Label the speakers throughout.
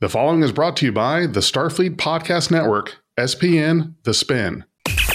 Speaker 1: The following is brought to you by the Starfleet Podcast Network, SPN The Spin.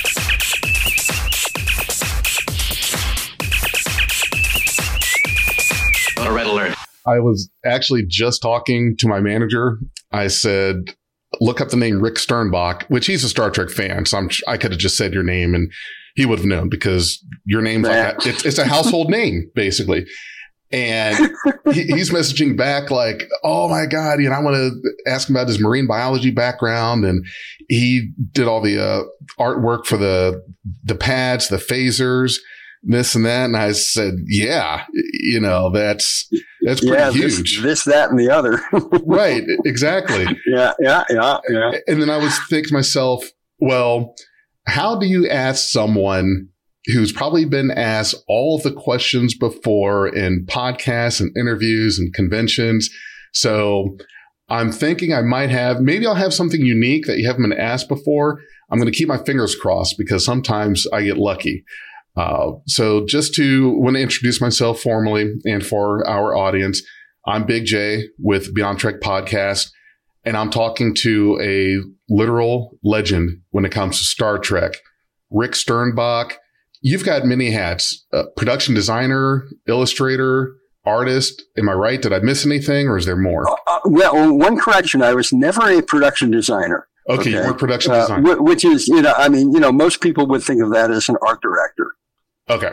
Speaker 2: A red alert.
Speaker 1: I was actually just talking to my manager. I said, look up the name Rick Sternbach, which he's a Star Trek fan. So I could have just said your name and he would have known because your name's like that. It's a household name, basically. And he's messaging back like, oh my God, I want to ask him about his marine biology background. And he did all the artwork for the pads, the phasers, this and that. And I said, yeah, that's pretty huge.
Speaker 3: This, that, and the other.
Speaker 1: Right. Exactly.
Speaker 3: Yeah.
Speaker 1: And then I was thinking to myself, well, how do you ask someone who's probably been asked all of the questions before in podcasts and interviews and conventions? So I'm thinking maybe I'll have something unique that you haven't been asked before. I'm going to keep my fingers crossed because sometimes I get lucky. So just want to introduce myself formally and for our audience, I'm Big J with Beyond Trek Podcast, and I'm talking to a literal legend when it comes to Star Trek, Rick Sternbach. You've got many hats, production designer, illustrator, artist. Am I right? Did I miss anything or is there more?
Speaker 3: Well, one correction. I was never a production designer.
Speaker 1: Okay. You were a production designer.
Speaker 3: Which is, most people would think of that as an art director.
Speaker 1: Okay.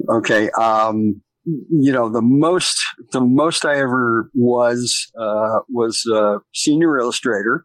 Speaker 3: The most I ever was senior illustrator,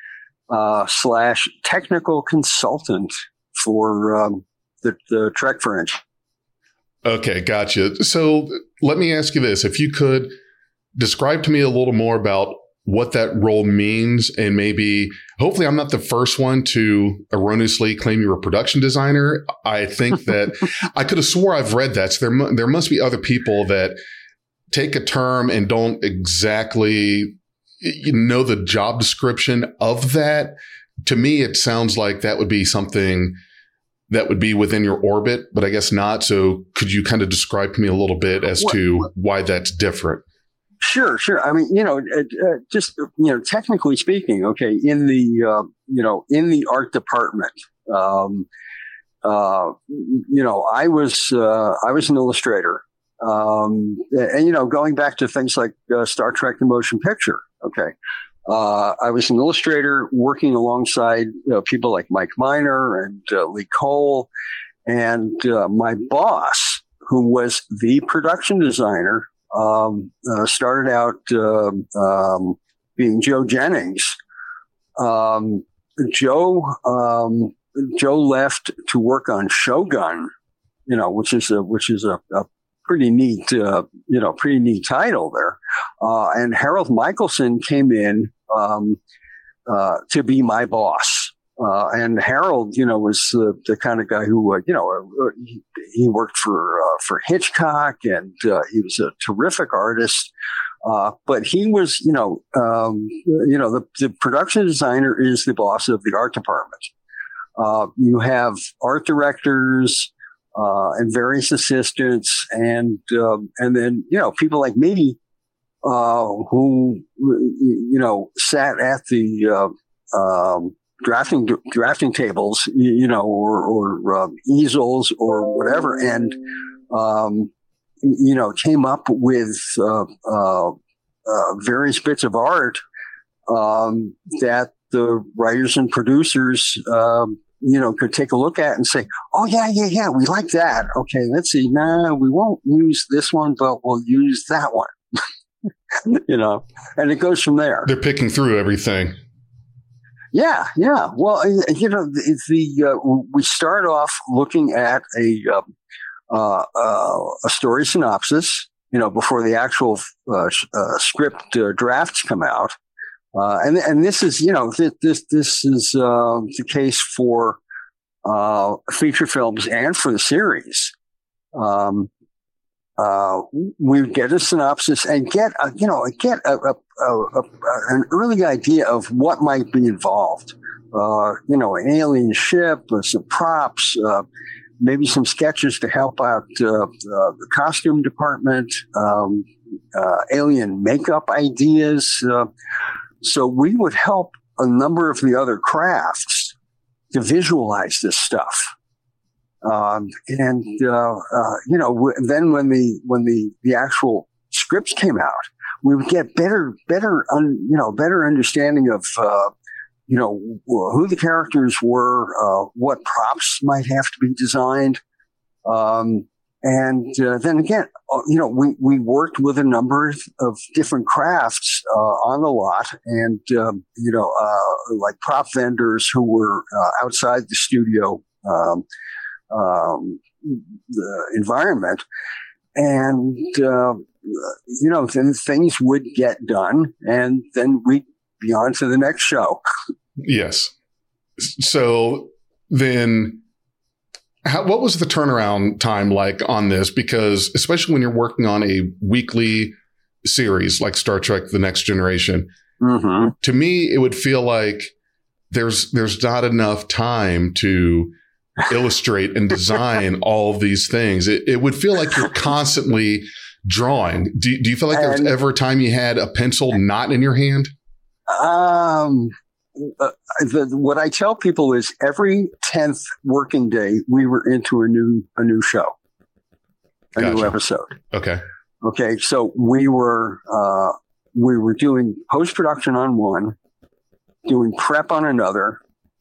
Speaker 3: / technical consultant for, the Trek Fringe.
Speaker 1: Okay, gotcha. So let me ask you this. If you could describe to me a little more about what that role means, and hopefully I'm not the first one to erroneously claim you're a production designer. I think that I could have swore I've read that. So there must be other people that take a term and don't exactly know the job description of that. To me, it sounds like that would be something that would be within your orbit, but I guess not. So could you kind of describe to me a little bit as to why that's different?
Speaker 3: Sure. I mean, technically speaking, okay, in the art department, I was an illustrator, and going back to things like Star Trek: The Motion Picture, okay. I was an illustrator working alongside people like Mike Miner and Lee Cole, and my boss, who was the production designer, started out being Joe Jennings. Joe left to work on Shogun, which is a pretty neat title there. And Harold Michelson came in to be my boss. And Harold, was the kind of guy who, he worked for Hitchcock, and he was a terrific artist. But he was, the production designer is the boss of the art department. You have art directors and various assistants, and then people like me who sat at the drafting tables, or easels or whatever, and came up with various bits of art that the writers and producers could take a look at and say, oh yeah, we like that. Okay, let's see. Nah, we won't use this one, but we'll use that one. And it goes from there.
Speaker 1: They're picking through everything.
Speaker 3: Yeah. Well, we start off looking at a story synopsis, before the actual script drafts come out, and this is this is the case for feature films and for the series. We get a synopsis and get an early idea of what might be involved. An alien ship, some props, maybe some sketches to help out the costume department, alien makeup ideas. So we would help a number of the other crafts to visualize this stuff. Then when the actual scripts came out, we would get better understanding of, who the characters were, what props might have to be designed. Then again, we worked with a number of different crafts on the lot, and like prop vendors who were outside the studio the environment, and then things would get done, and then we'd be on to the next show.
Speaker 1: Yes. So then, what was the turnaround time like on this? Because especially when you're working on a weekly series like Star Trek: The Next Generation, to me, it would feel like there's not enough time to illustrate and design all of these things. It would feel like you're constantly drawing. Do you feel like there was ever a time you had a pencil not in your hand?
Speaker 3: What I tell people is every 10th working day, we were into a new show, new episode.
Speaker 1: Okay.
Speaker 3: So we were doing post-production on one, doing prep on another.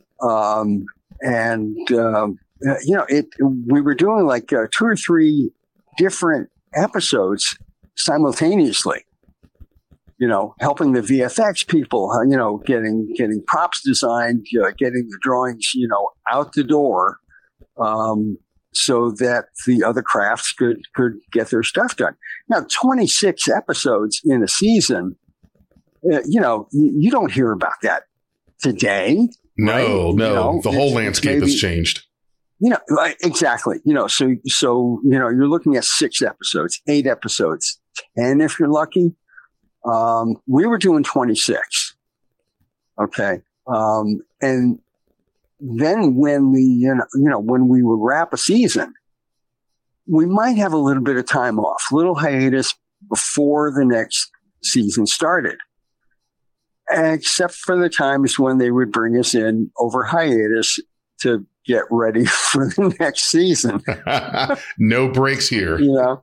Speaker 3: We were doing like 2 or 3 different episodes simultaneously. Helping the VFX people, getting props designed, getting the drawings, out the door, so that the other crafts could get their stuff done. Now, 26 episodes in a season, you don't hear about that today.
Speaker 1: No,
Speaker 3: right?
Speaker 1: The whole landscape has changed.
Speaker 3: Exactly. So you're looking at 6 episodes, 8 episodes, 10 if you're lucky. We were doing 26. Okay. And then when when we would wrap a season, we might have a little bit of time off, little hiatus before the next season started. Except for the times when they would bring us in over hiatus to get ready for the next season.
Speaker 1: No breaks here.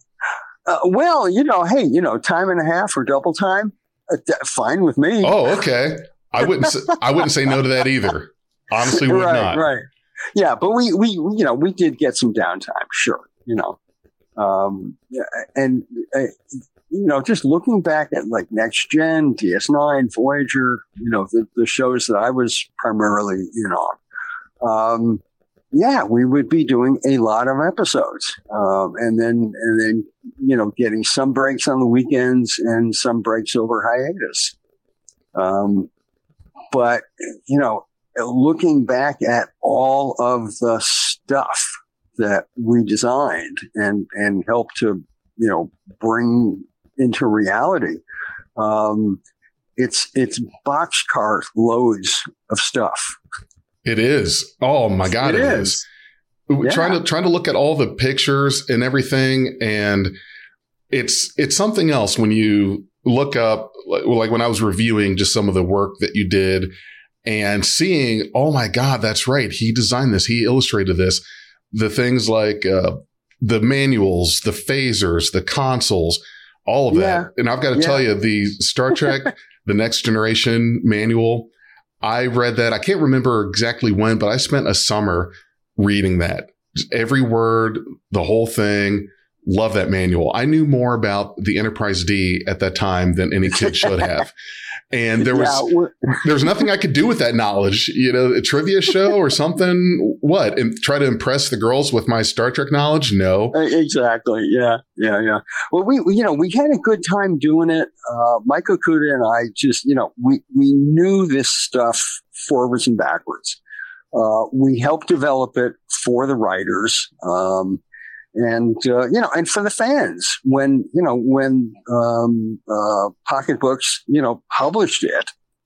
Speaker 3: Hey, time and a half or double time, fine with me.
Speaker 1: Oh, okay. I wouldn't say no to that either. Honestly, would not.
Speaker 3: Right. Yeah, but we did get some downtime, sure. Just looking back at like Next Gen, DS9, Voyager, the shows that I was primarily on. We would be doing a lot of episodes, and then getting some breaks on the weekends and some breaks over hiatus. But looking back at all of the stuff that we designed and helped to bring into reality, it's boxcar loads of stuff.
Speaker 1: It is. Oh my God, it is. Yeah. Trying to look at all the pictures and everything, and it's something else when you look up, like when I was reviewing just some of the work that you did and seeing, oh my God, that's right. He designed this. He illustrated this. The things like the manuals, the phasers, the consoles, all of that. And I've got to tell you, the Star Trek, The Next Generation manual, I read that. I can't remember exactly when, but I spent a summer reading that. Just every word, the whole thing. Love that manual. I knew more about the Enterprise D at that time than any kid should have. And there's nothing I could do with that knowledge, a trivia show or something. What? And try to impress the girls with my Star Trek knowledge? No.
Speaker 3: Exactly. Yeah. Well, we had a good time doing it. Mike Okuda and I just, we knew this stuff forwards and backwards. We helped develop it for the writers. And for the fans, when Pocket Books, published it,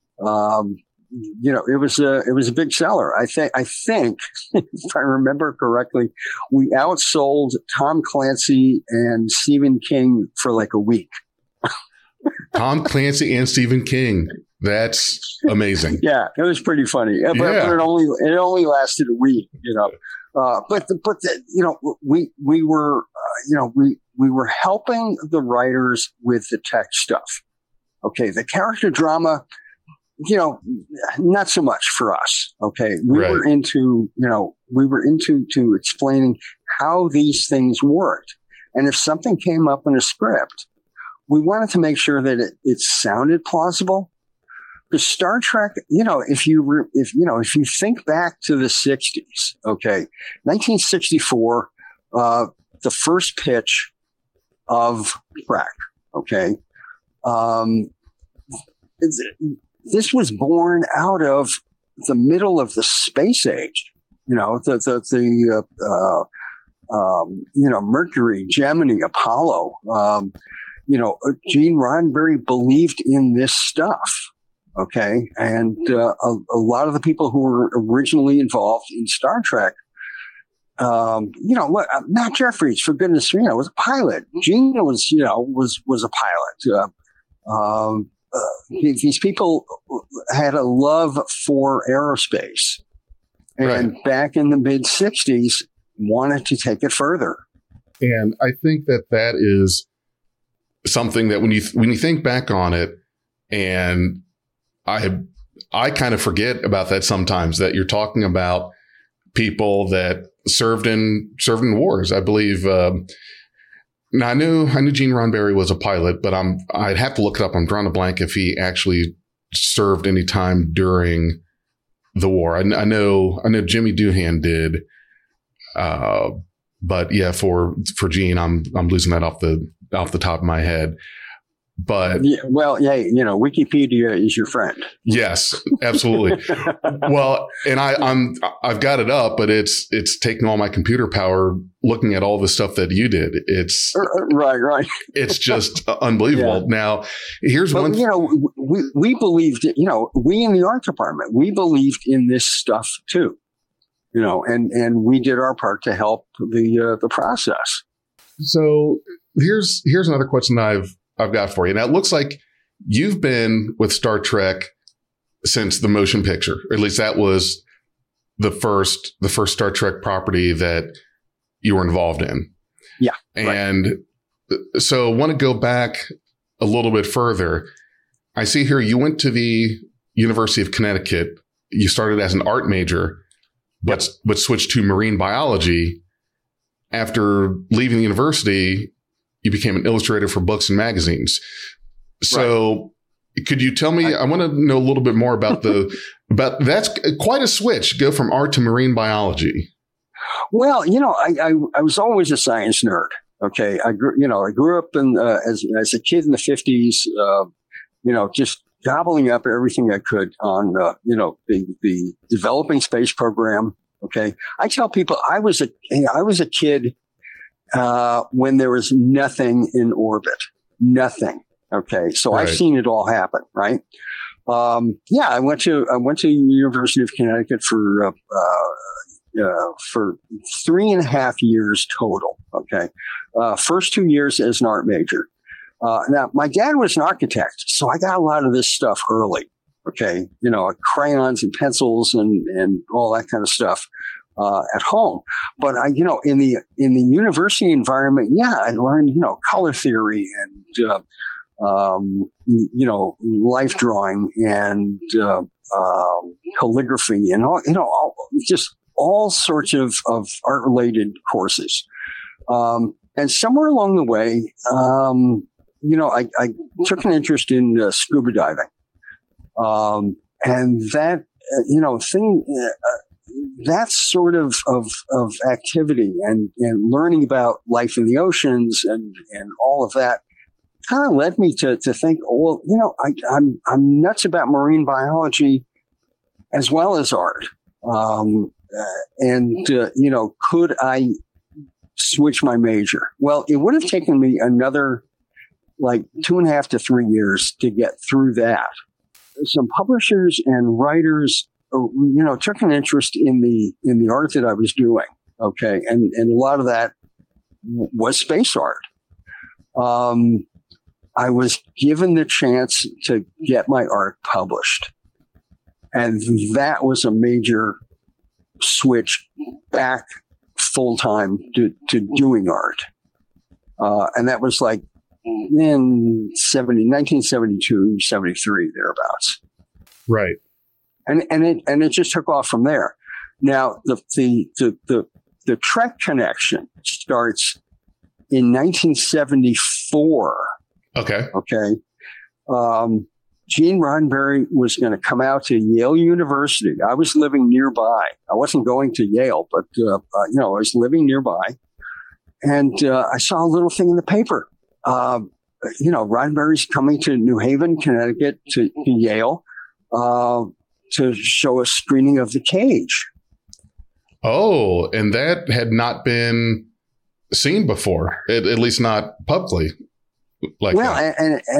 Speaker 3: it was a big seller. I think, if I remember correctly, we outsold Tom Clancy and Stephen King for like a week.
Speaker 1: Tom Clancy and Stephen King. That's amazing.
Speaker 3: Yeah, it was pretty funny. But it only lasted a week, But we were helping the writers with the tech stuff. Okay, the character drama, not so much for us. Okay, we were into explaining how these things worked, and if something came up in a script, we wanted to make sure that it sounded plausible. Because Star Trek, if you think back to the 60s, okay, 1964, the first pitch of Trek, okay, this was born out of the middle of the space age, Mercury, Gemini, Apollo, Gene Roddenberry believed in this stuff. Okay. And a lot of the people who were originally involved in Star Trek, Matt Jeffries, for goodness sake, was a pilot. Gene was a pilot. These people had a love for aerospace, and back in the mid 60s, wanted to take it further.
Speaker 1: And I think that is something that when you think back on it, and I kind of forget about that sometimes, that you're talking about people that served in wars. I believe. Now I knew Gene Roddenberry was a pilot, but I'd have to look it up. I'm drawing a blank if he actually served any time during the war. I know Jimmy Doohan did, but yeah, for Gene, I'm losing that off the top of my head. But Wikipedia is your friend. Yes, absolutely. Well, and I've got it up, but it's taking all my computer power looking at all the stuff that you did. It's
Speaker 3: right.
Speaker 1: It's just unbelievable. Yeah. Now, here's one.
Speaker 3: We believed, we in the art department, we believed in this stuff too, and we did our part to help the process.
Speaker 1: So here's another question that I've got for you. Now, it looks like you've been with Star Trek since the motion picture, or at least that was the first Star Trek property that you were involved in.
Speaker 3: Yeah.
Speaker 1: And so I want to go back a little bit further. I see here you went to the University of Connecticut. You started as an art major, but switched to marine biology. After leaving the university, you became an illustrator for books and magazines. So could you tell me, I want to know a little bit more about that's quite a switch, go from art to marine biology.
Speaker 3: Well, I was always a science nerd. Okay. I grew up as a kid in the 50s, just gobbling up everything I could on, the developing space program. Okay. I tell people I was a kid when there was nothing in orbit, nothing. Okay. So I've seen it all happen. Right. I went to University of Connecticut for 3.5 years total. Okay. First 2 years as an art major. Now my dad was an architect, so I got a lot of this stuff early. Okay. Crayons and pencils and all that kind of stuff. At home, but in the university environment, I learned, color theory and, life drawing and, calligraphy and just all sorts of art related courses. And somewhere along the way, I took an interest in scuba diving. And that, that sort of activity and learning about life in the oceans and all of that kind of led me to think, I'm nuts about marine biology as well as art. Could I switch my major? Well, it would have taken me another 2.5 to 3 years to get through that. Some publishers and writers took an interest in the art that I was doing. Okay. And a lot of that was space art. I was given the chance to get my art published. And that was a major switch back full time to doing art. And that was like in 1972, 73, thereabouts.
Speaker 1: Right.
Speaker 3: And it just took off from there. Now the Trek connection starts in 1974.
Speaker 1: Okay.
Speaker 3: Okay. Gene Roddenberry was going to come out to Yale University. I was living nearby. I wasn't going to Yale, but I was living nearby, and I saw a little thing in the paper. Roddenberry's coming to New Haven, Connecticut, to Yale, to show a screening of The Cage.
Speaker 1: Oh, and that had not been seen before, at least not publicly. Like that.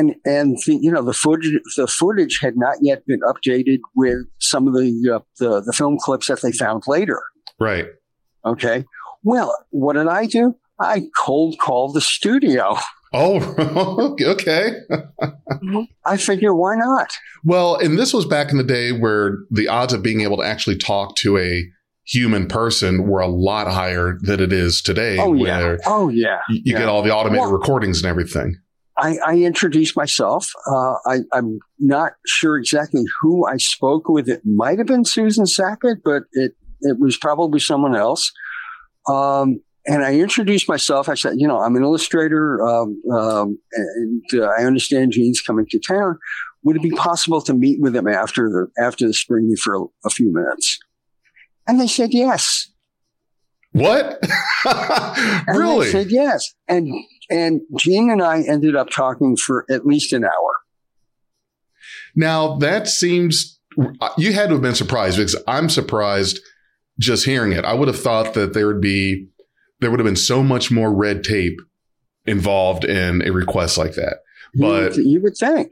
Speaker 1: The footage had not yet been updated with some of the film clips that they found later. Right.
Speaker 3: Okay. Well, what did I do? I cold called the studio.
Speaker 1: Oh, okay.
Speaker 3: I figure, why not?
Speaker 1: Well, and this was back in the day where the odds of being able to actually talk to a human person were a lot higher than it is today.
Speaker 3: Oh, yeah.
Speaker 1: You get all the automated recordings and everything.
Speaker 3: I introduced myself. I'm not sure exactly who I spoke with. It might have been Susan Sackett, but it was probably someone else. And I introduced myself. I said, I'm an illustrator, and I understand Gene's coming to town. Would it be possible to meet with him after the screening for a few minutes? And they said yes.
Speaker 1: What? Really?
Speaker 3: They said yes. And Gene and I ended up talking for at least an hour.
Speaker 1: Now, that seems, you had to have been surprised, because I'm surprised just hearing it. I would have thought that there would have been so much more red tape involved in a request like that. But
Speaker 3: you would think.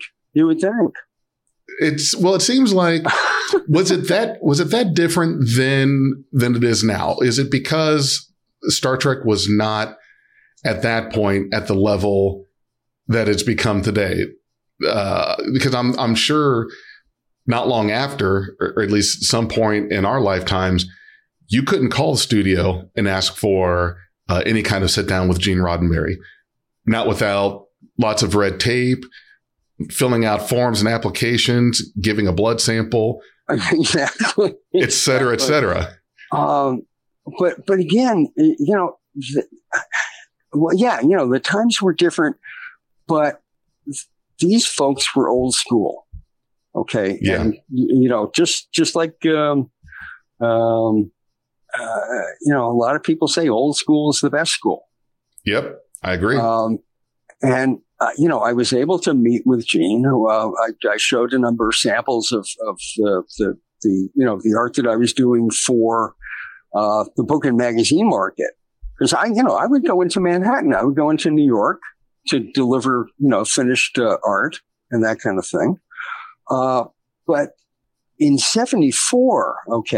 Speaker 1: it seems like, was it that different than it is now? Is it because Star Trek was not at that point at the level that it's become today? Because I'm sure not long after, or at least some point in our lifetimes, you couldn't call the studio and ask for any kind of sit down with Gene Roddenberry, not without lots of red tape, filling out forms and applications, giving a blood sample,
Speaker 3: exactly,
Speaker 1: et cetera, et cetera.
Speaker 3: But again, the times were different, but these folks were old school. Okay.
Speaker 1: Yeah.
Speaker 3: And, just like, a lot of people say old school is the best school.
Speaker 1: Yep. I agree.
Speaker 3: I was able to meet with Gene. I showed a number of samples of the art that I was doing for the book and magazine market. Because I would go into Manhattan, I would go into New York to deliver finished art and that kind of thing. But in 74,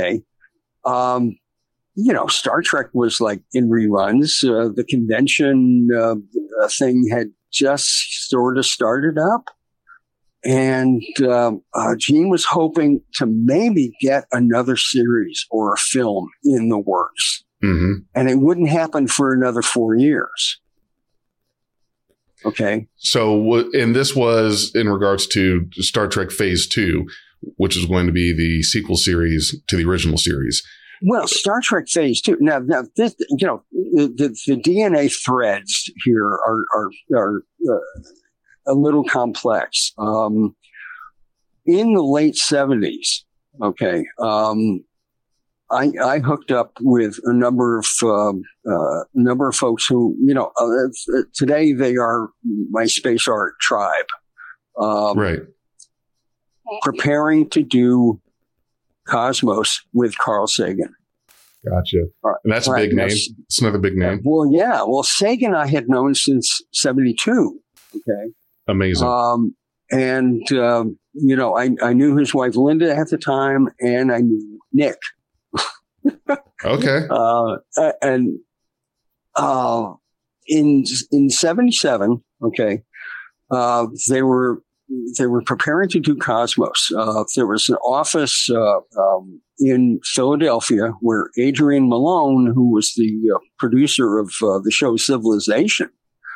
Speaker 3: Star Trek was like in reruns. The convention thing had just sort of started up. And Gene was hoping to maybe get another series or a film in the works.
Speaker 1: Mm-hmm.
Speaker 3: And it wouldn't happen for another 4 years. Okay.
Speaker 1: So, and this was in regards to Star Trek Phase 2, which is going to be the sequel series to the original series.
Speaker 3: Well, Star Trek Phase 2. Now this, the DNA threads here are a little complex. In the late 70s, I hooked up with a number of folks who, today they are my space art tribe.
Speaker 1: Right.
Speaker 3: Preparing to do Cosmos with Carl Sagan.
Speaker 1: Gotcha. And that's a big name. It's another big name.
Speaker 3: Well, yeah. Well, Sagan I had known since 72. Okay.
Speaker 1: Amazing.
Speaker 3: I knew his wife Linda at the time, and I knew Nick.
Speaker 1: Okay.
Speaker 3: In 77, They were preparing to do Cosmos. There was an office in Philadelphia where Adrian Malone, who was the producer of the show Civilization,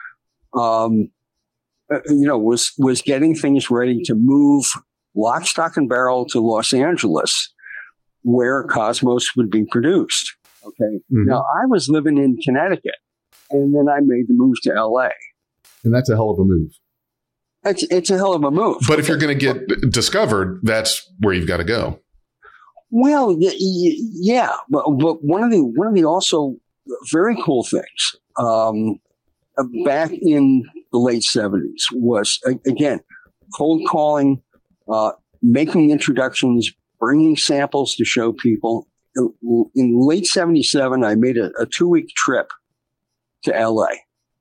Speaker 3: was getting things ready to move lock, stock, and barrel to Los Angeles, where Cosmos would be produced. Okay. Mm-hmm. Now, I was living in Connecticut, and then I made the move to L.A.
Speaker 1: And that's a hell of a move.
Speaker 3: It's a hell of a move.
Speaker 1: But if you're going to get discovered, that's where you've got to go.
Speaker 3: Well, yeah. But one of the also very cool things back in the late 70s was, again, cold calling, making introductions, bringing samples to show people. In late 77, I made a 2-week trip to LA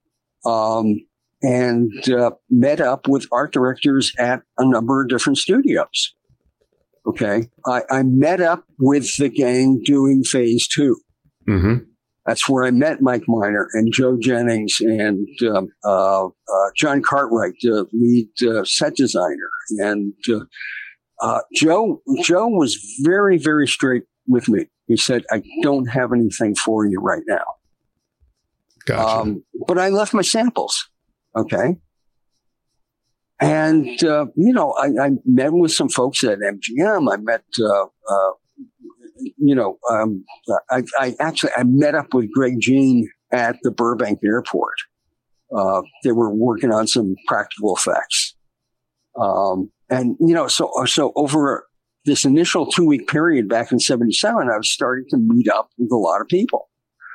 Speaker 3: and met up with art directors at a number of different studios. Okay. I met up with the gang doing phase 2. Mm-hmm. That's where I met Mike Miner and Joe Jennings and John Cartwright, the lead set designer. And Joe was very, very straight with me. He said, I don't have anything for you right now.
Speaker 1: Gotcha.
Speaker 3: But I left my samples. Okay. And, I met with some folks at MGM. I met, I met up with Greg Jean at the Burbank Airport. They were working on some practical effects. So over this initial 2-week period back in 77, I was starting to meet up with a lot of people.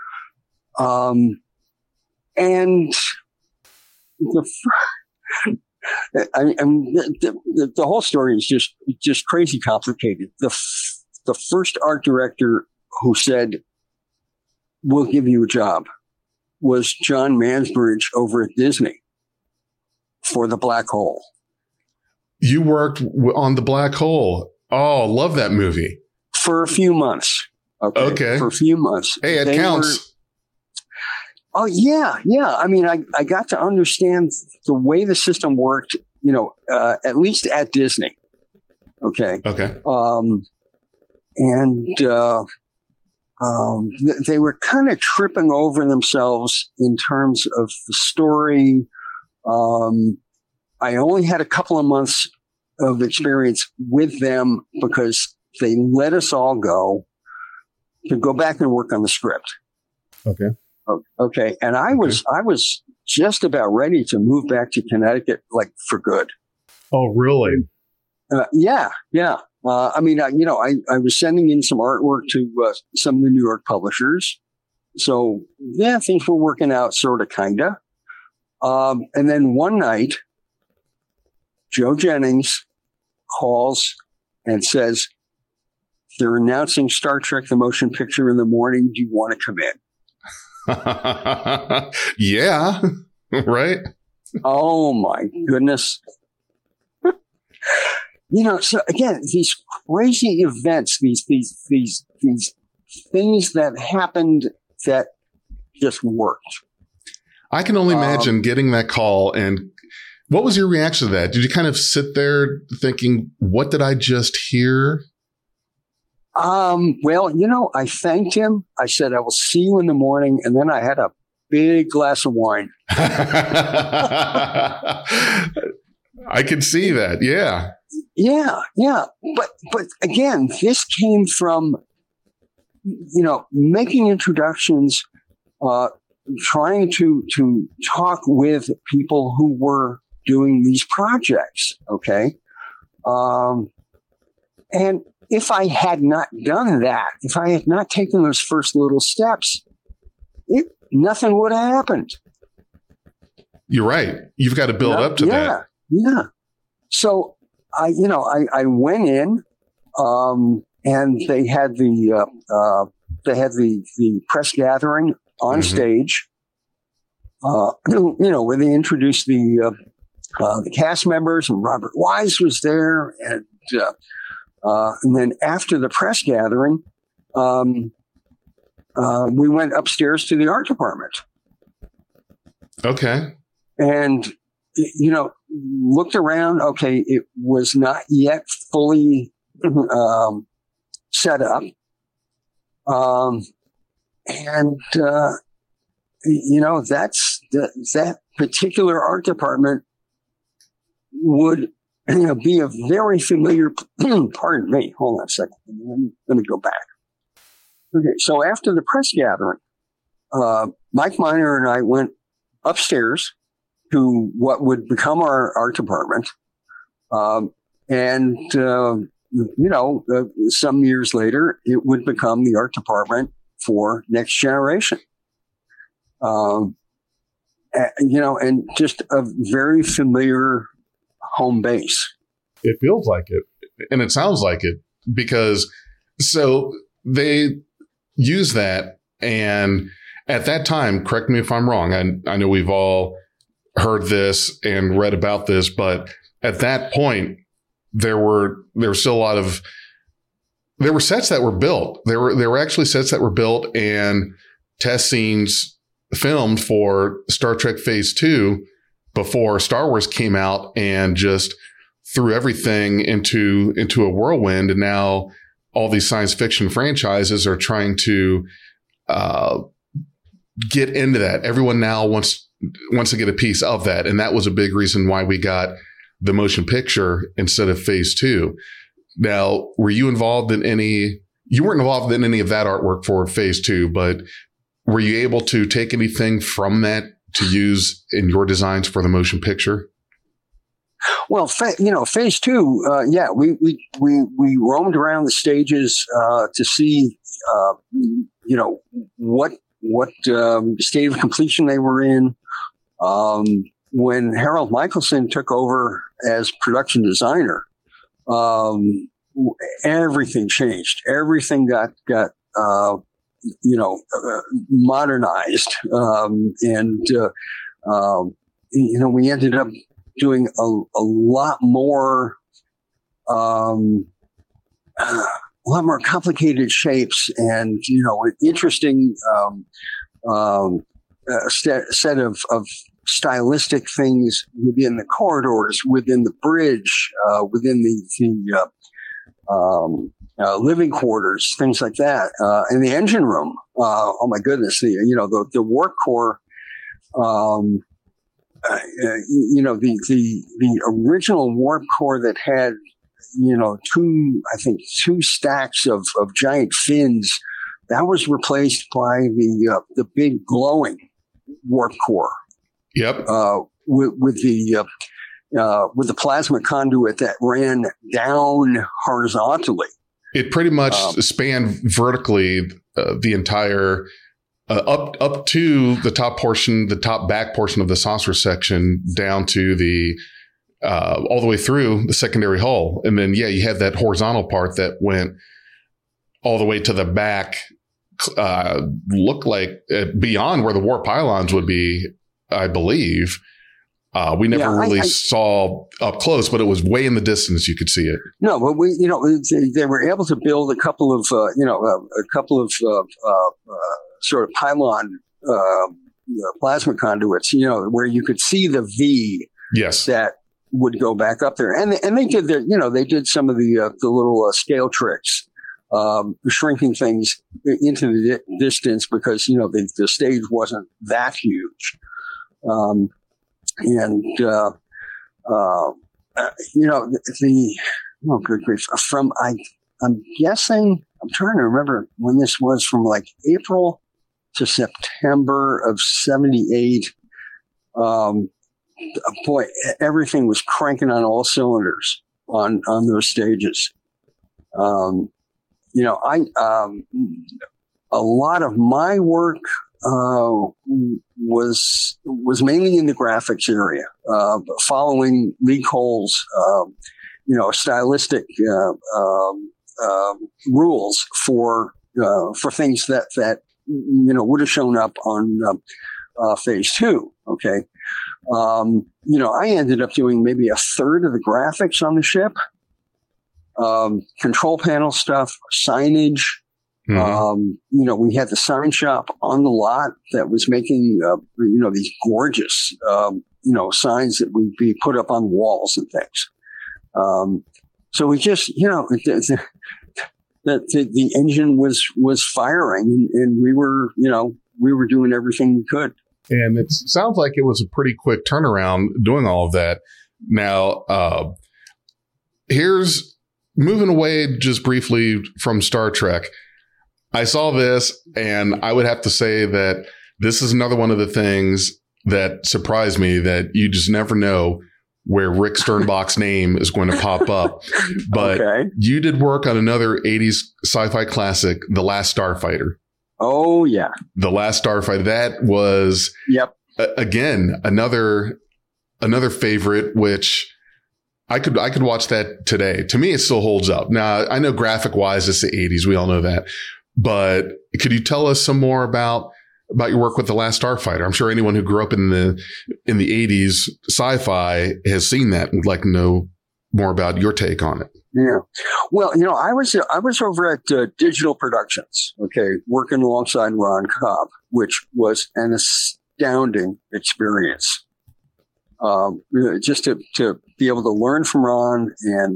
Speaker 3: And the whole story is just crazy complicated. The first art director who said, "We'll give you a job," was John Mansbridge over at Disney for The Black Hole.
Speaker 1: You worked on The Black Hole. Oh, love that movie.
Speaker 3: For a few months. Okay. For a few months.
Speaker 1: Hey, it counts.
Speaker 3: Oh, yeah. Yeah. I mean, I got to understand the way the system worked, at least at Disney. Okay.
Speaker 1: Okay.
Speaker 3: They were kind of tripping over themselves in terms of the story. I only had a couple of months of experience with them because they let us all go to go back and work on the script.
Speaker 1: Okay.
Speaker 3: Okay. And I was just about ready to move back to Connecticut, like for good.
Speaker 1: Oh, really?
Speaker 3: Yeah. Yeah. I was sending in some artwork to some of the New York publishers. So yeah, things were working out sort of, kind of. And then one night, Joe Jennings calls and says, "They're announcing Star Trek: The Motion Picture in the morning. Do you want to come in?"
Speaker 1: Yeah, right.
Speaker 3: Oh my goodness. So again, these crazy events, these things that happened that just worked.
Speaker 1: I can only imagine getting that call. And what was your reaction to that? Did you kind of sit there thinking, what did I just hear?
Speaker 3: Well, I thanked him. I said, "I will see you in the morning." And then I had a big glass of wine.
Speaker 1: I can see that. Yeah.
Speaker 3: Yeah. Yeah. But again, this came from, making introductions, trying to talk with people who were doing these projects. Okay. And if I had not done that, if I had not taken those first little steps, nothing would have happened.
Speaker 1: You're right. You've got to build up to that.
Speaker 3: Yeah. So I went in, and they had the press gathering on stage, where they introduced the cast members, and Robert Wise was there, and then after the press gathering, we went upstairs to the art department.
Speaker 1: Okay.
Speaker 3: And looked around. Okay, it was not yet fully set up. That particular art department would be a very familiar, pardon me, hold on a second. Let me go back. Okay, so after the press gathering, Mike Miner and I went upstairs to what would become our art department. Some years later, it would become the art department for Next Generation. And just a very familiar home base.
Speaker 1: It feels like it, and it sounds like it, because so they use that. And at that time, correct me if I'm wrong, I know we've all heard this and read about this, but at that point, there were still a lot of, there were sets that were built. There were actually sets that were built and test scenes filmed for Star Trek Phase 2 before Star Wars came out and just threw everything into a whirlwind. And now all these science fiction franchises are trying to get into that. Everyone now wants to get a piece of that. And that was a big reason why we got the motion picture instead of Phase 2. Now, were you involved in any, you weren't involved in any of that artwork for Phase 2, but were you able to take anything from that to use in your designs for the motion picture?
Speaker 3: Well, Phase 2, we roamed around the stages to see, what state of completion they were in. When Harold Michelson took over as production designer, everything changed. Everything got modernized, we ended up doing a lot more complicated shapes and interesting set of stylistic things within the corridors, within the bridge, within the living quarters, things like that, in the engine room. Oh my goodness, the warp core. The original warp core that had two stacks of giant fins, that was replaced by the big glowing warp core.
Speaker 1: Yep.
Speaker 3: With the plasma conduit that ran down horizontally.
Speaker 1: It pretty much spanned vertically the entire up to the top portion, the top back portion of the saucer section, down to the all the way through the secondary hull. And then, you had that horizontal part that went all the way to the back, looked like beyond where the warp pylons would be, I believe. We never really saw up close, but it was way in the distance. You could see it.
Speaker 3: No, but they were able to build a couple of sort of pylon plasma conduits, where you could see the V.
Speaker 1: Yes.
Speaker 3: That would go back up there, and they did they did some of the little scale tricks, shrinking things into the distance because the stage wasn't that huge. Good grief. I'm guessing, I'm trying to remember when this was, from like April to September of 78. Boy, everything was cranking on all cylinders on those stages. A lot of my work was mainly in the graphics area, following Lee Cole's, stylistic rules for things that would have shown up on Phase 2. Okay, I ended up doing maybe a third of the graphics on the ship, control panel stuff, signage.
Speaker 1: Mm-hmm.
Speaker 3: We had the sign shop on the lot that was making, these gorgeous signs that would be put up on walls and things. So we just, the engine was firing, and we were doing everything we could.
Speaker 1: And it sounds like it was a pretty quick turnaround doing all of that. Now, here's moving away just briefly from Star Trek. I saw this, and I would have to say that this is another one of the things that surprised me, that you just never know where Rick Sternbach's name is going to pop up. But you did work on another 80s sci-fi classic, The Last Starfighter.
Speaker 3: Oh, yeah.
Speaker 1: The Last Starfighter. That was, again, another favorite, which I could watch that today. To me, it still holds up. Now, I know graphic wise, it's the 80s. We all know that. But could you tell us some more about your work with The Last Starfighter? I'm sure anyone who grew up in the 80s sci-fi has seen that and would like to know more about your take on it.
Speaker 3: Yeah. Well, I was over at Digital Productions, working alongside Ron Cobb, which was an astounding experience. Just to be able to learn from Ron and,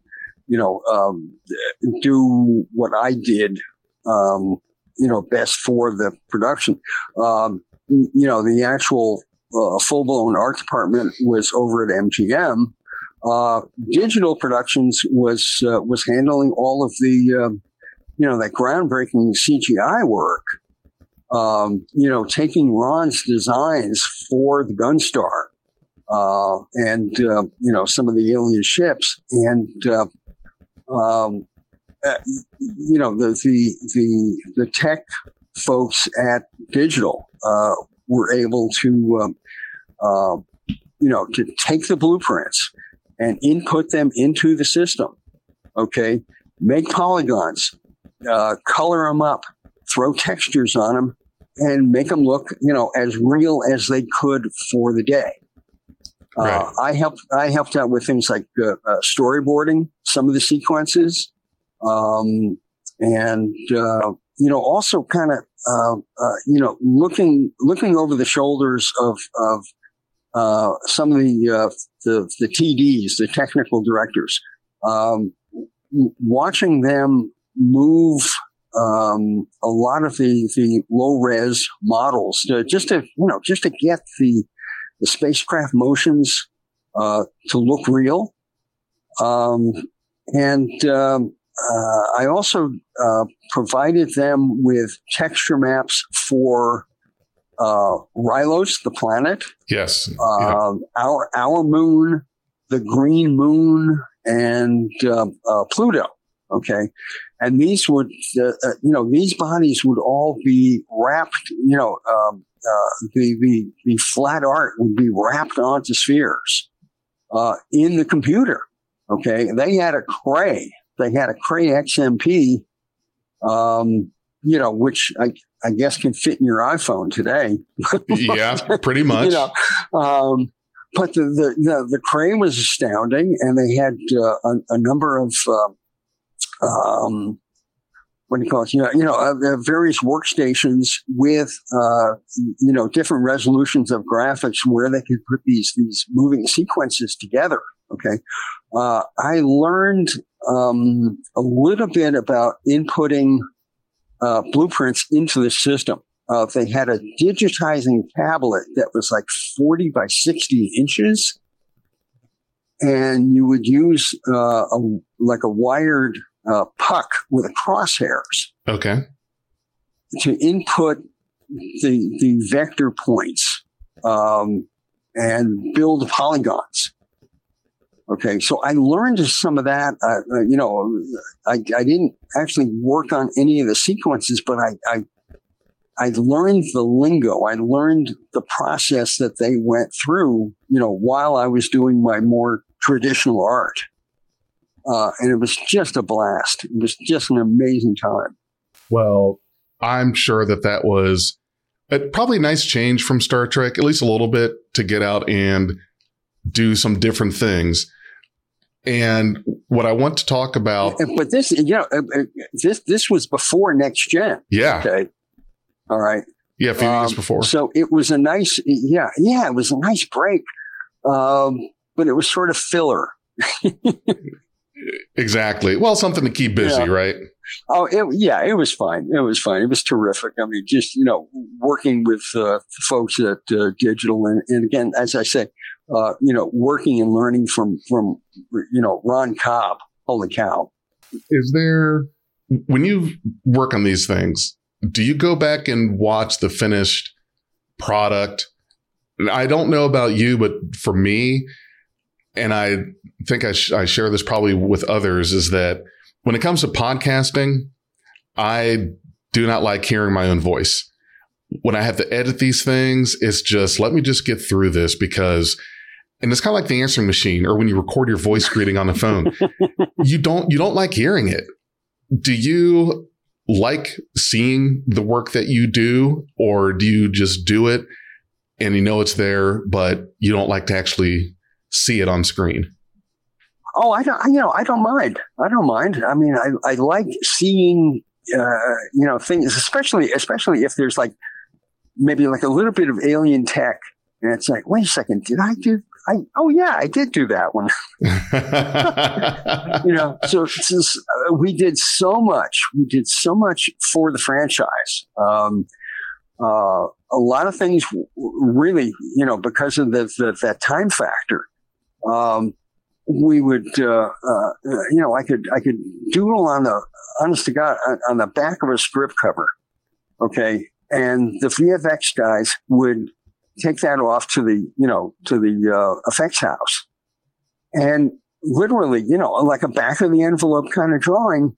Speaker 3: do what I did, best for the production. The actual full-blown art department was over at MGM. Digital Productions was handling all of the, that groundbreaking CGI work. Taking Ron's designs for the Gunstar, and some of the alien ships, and the tech folks at Digital were able to to take the blueprints and input them into the system. Make polygons, color them up, throw textures on them, and make them look as real as they could for the day. Right. I helped out with things like storyboarding some of the sequences, and also kind of looking over the shoulders of some of the TDs, the technical directors, watching them move a lot of the low res models just to get the spacecraft motions to look real. I also provided them with texture maps for Rylos, the planet.
Speaker 1: Yes.
Speaker 3: Our moon, the green moon, and Pluto. And these would, these bodies would all be wrapped, the flat art would be wrapped onto spheres in the computer. They had a Cray. They had a Cray XMP, which I guess can fit in your iPhone today.
Speaker 1: Yeah, pretty much.
Speaker 3: But the Cray was astounding, and they had a number of various workstations with different resolutions of graphics where they could put these moving sequences together. I learned a little bit about inputting blueprints into the system. They had a digitizing tablet that was like 40 by 60 inches, and you would use a wired puck with crosshairs. To input the vector points and build polygons. So I learned some of that. I didn't actually work on any of the sequences, but I learned the lingo. I learned the process that they went through, while I was doing my more traditional art. And it was just a blast. It was just an amazing time.
Speaker 1: Well, I'm sure that was probably a nice change from Star Trek, at least a little bit, to get out and do some different things. And what I want to talk about,
Speaker 3: but this was before Next Gen.
Speaker 1: Yeah.
Speaker 3: All right.
Speaker 1: Yeah, a few years before.
Speaker 3: So it was a nice, it was a nice break. But it was sort of filler.
Speaker 1: Exactly. Well, something to keep busy, right?
Speaker 3: Oh, it was fine. It was fine. It was terrific. I mean, just, working with folks at Digital. And again, as I say, working and learning from Ron Cobb. Holy cow.
Speaker 1: Is there, when you work on these things, do you go back and watch the finished product? I don't know about you, but for me, and I think I share this probably with others, is that when it comes to podcasting, I do not like hearing my own voice. When I have to edit these things, it's just, let me just get through this because, and it's kind of like the answering machine or when you record your voice greeting on the phone, you don't like hearing it. Do you like seeing the work that you do, or do you just do it and it's there, but you don't like to actually see it on screen?
Speaker 3: Oh, I don't mind. I don't mind. I mean, I like seeing, things, especially if there's like maybe like a little bit of alien tech, and it's like, wait a second, I did do that one. So we did so much for the franchise. A lot of things really, because of that time factor. We would, I could doodle on the, honest to God, on the back of a strip cover. Okay. And the VFX guys would take that off to the effects house, and literally, like a back of the envelope kind of drawing,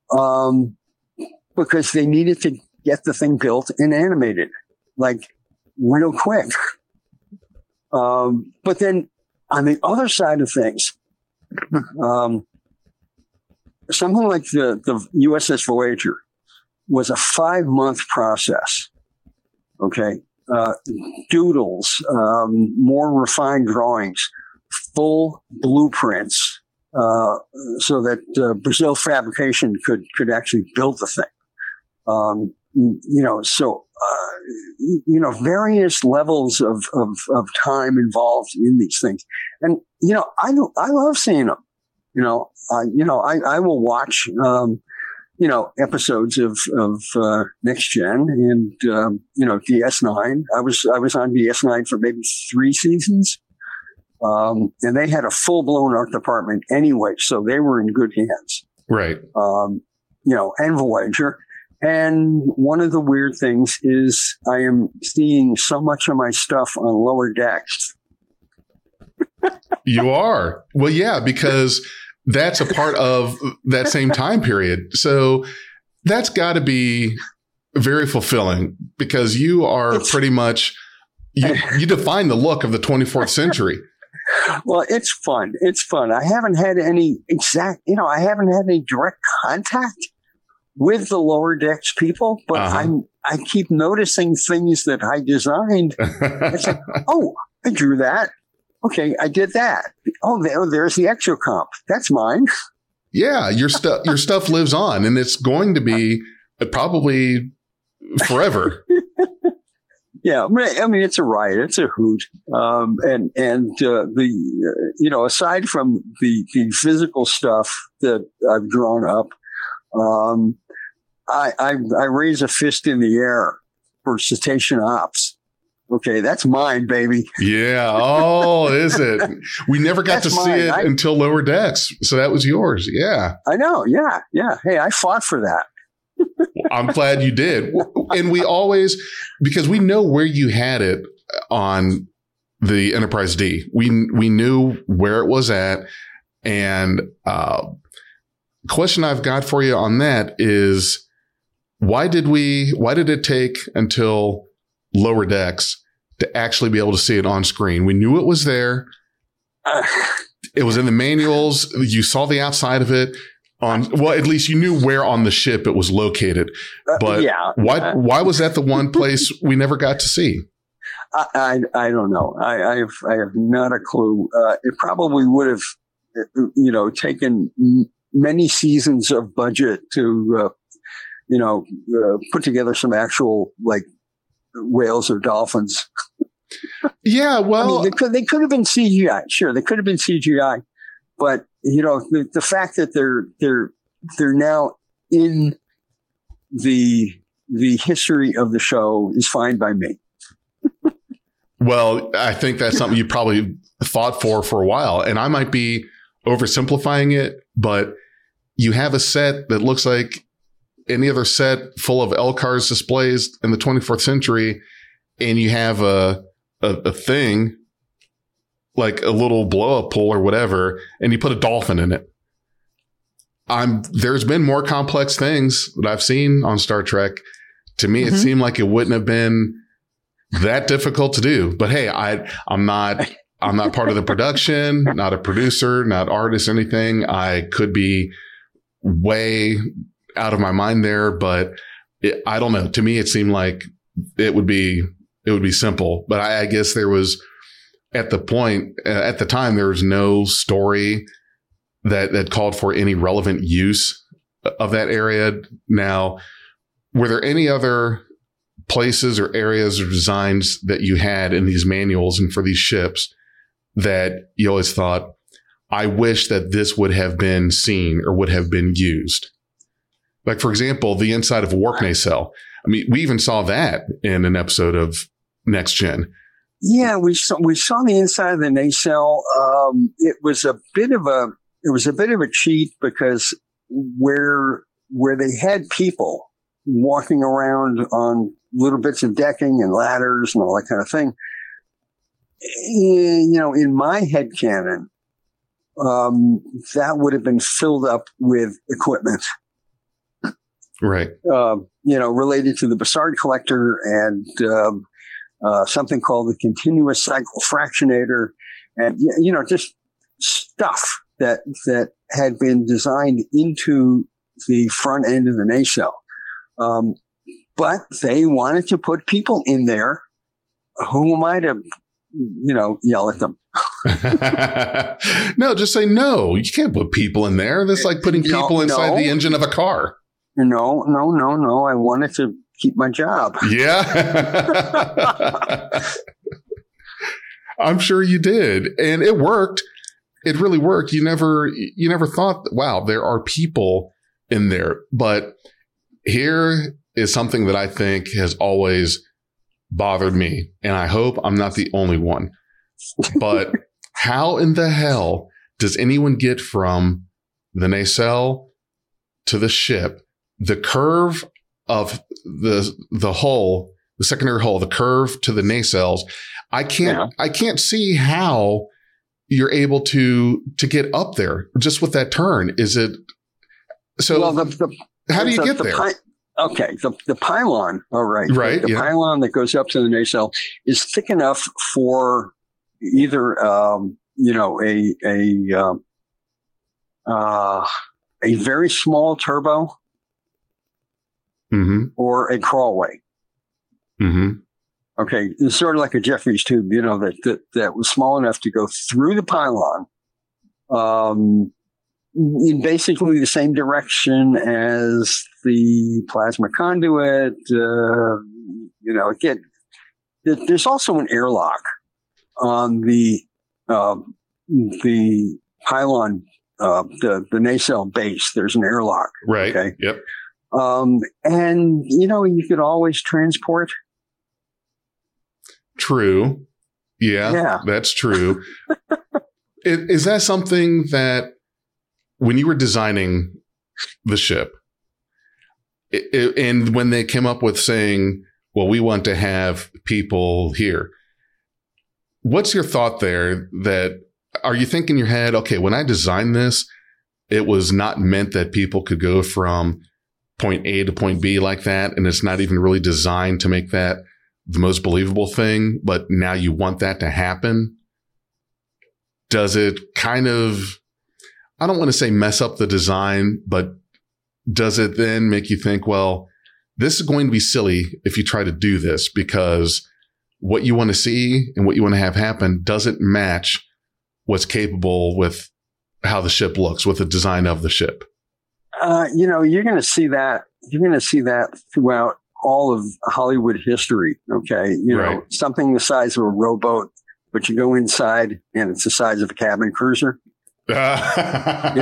Speaker 3: because they needed to get the thing built and animated like real quick. But then, on the other side of things, something like the USS Voyager was a 5-month process. Okay. Doodles, more refined drawings, full blueprints, so that Brazil Fabrication could actually build the thing. Various levels of time involved in these things. And, I love seeing them. I will watch, episodes of Next Gen and, DS9. I was on DS9 for maybe 3 seasons. And they had a full blown art department anyway, so they were in good hands.
Speaker 1: Right.
Speaker 3: And Voyager. And one of the weird things is I am seeing so much of my stuff on Lower Decks.
Speaker 1: You are. Well, yeah, because that's a part of that same time period. So that's got to be very fulfilling, because you are pretty much, you define the look of the 24th century.
Speaker 3: Well, it's fun. It's fun. I haven't had any direct contact with the Lower Decks people, but I keep noticing things that I designed. It's like, oh, I drew that. Okay, I did that. Oh, there's the exocomp. That's mine.
Speaker 1: Yeah, your stuff lives on, and it's going to be probably forever.
Speaker 3: Yeah, I mean, it's a riot. It's a hoot. Aside from the physical stuff that I've drawn up, I raise a fist in the air for Cetacean Ops. Okay, that's mine, baby.
Speaker 1: Yeah. Oh, is it? We never got to see it until Lower Decks, so that was yours. Yeah.
Speaker 3: I know. Yeah. Yeah. Hey, I fought for that.
Speaker 1: I'm glad you did. And we always, because we know where you had it on the Enterprise D. We knew where it was at. And question I've got for you on that is, why did it take until Lower Decks to actually be able to see it on screen? We knew it was there. It was in the manuals. You saw the outside of it. At least you knew where on the ship it was located. But why was that the one place we never got to see?
Speaker 3: I don't know. I have not a clue. It probably would have, taken many seasons of budget to, put together some actual whales or dolphins.
Speaker 1: Yeah, well,
Speaker 3: I mean, they could have been CGI. Sure, they could have been CGI, but the fact that they're now in the history of the show is fine by me.
Speaker 1: Well, I think that's something you probably thought for a while, and I might be oversimplifying it, but you have a set that looks like any other set full of LCARS displays in the 24th century, and you have a thing like a little blow up pool or whatever, and you put a dolphin in it. There's been more complex things that I've seen on Star Trek. To me, it seemed like it wouldn't have been that difficult to do. But hey, I'm not part of the production, not a producer, not artist, anything. I could be way out of my mind there, but I don't know. To me, it seemed like it would be simple. But I guess there was at the time, there was no story that called for any relevant use of that area. Now, were there any other places or areas or designs that you had in these manuals and for these ships that you always thought, I wish that this would have been seen or would have been used? Like, for example, the inside of a warp nacelle. I mean, we even saw that in an episode of Next Gen.
Speaker 3: Yeah, we saw the inside of the nacelle. It was a bit of a cheat because where they had people walking around on little bits of decking and ladders and all that kind of thing, in my headcanon, that would have been filled up with equipment.
Speaker 1: Right.
Speaker 3: Related to the Bassard collector and something called the continuous cycle fractionator, and just stuff that had been designed into the front end of the nacelle. But they wanted to put people in there. Who am I to, yell at them?
Speaker 1: No, just say no. You can't put people in there. That's like putting people inside the engine of a car.
Speaker 3: No. I wanted to keep my job.
Speaker 1: Yeah. I'm sure you did. And it worked. It really worked. You never thought, wow, there are people in there. But here is something that I think has always bothered me. And I hope I'm not the only one. But how in the hell does anyone get from the nacelle to the ship? The curve of the hull, the secondary hull, the curve to the nacelles. I can't see how you're able to get up there just with that turn. Is it so? Well, how do you get there?
Speaker 3: Okay, the pylon. All right,
Speaker 1: right.
Speaker 3: The pylon that goes up to the nacelle is thick enough for either a very small turbo.
Speaker 1: Mm-hmm.
Speaker 3: Or a crawlway.
Speaker 1: Mm-hmm.
Speaker 3: Okay, it's sort of like a Jeffries tube, that was small enough to go through the pylon, in basically the same direction as the plasma conduit. Again, there's also an airlock on the pylon, the nacelle base. There's an airlock.
Speaker 1: Right.
Speaker 3: Okay.
Speaker 1: Yep.
Speaker 3: And you could always transport.
Speaker 1: True. Yeah. That's true. Is that something that when you were designing the ship and when they came up with saying, well, we want to have people here, what's your thought there? That are you thinking in your head, okay, when I designed this, it was not meant that people could go from point A to point B like that, and it's not even really designed to make that the most believable thing, but now you want that to happen? Does it kind of, I don't want to say mess up the design, but does it then make you think, well, this is going to be silly if you try to do this because what you want to see and what you want to have happen doesn't match what's capable with how the ship looks, with the design of the ship?
Speaker 3: You're going to see that. You're going to see that throughout all of Hollywood history. Okay.
Speaker 1: Right.
Speaker 3: Something the size of a rowboat, but you go inside and it's the size of a cabin cruiser.
Speaker 1: Right.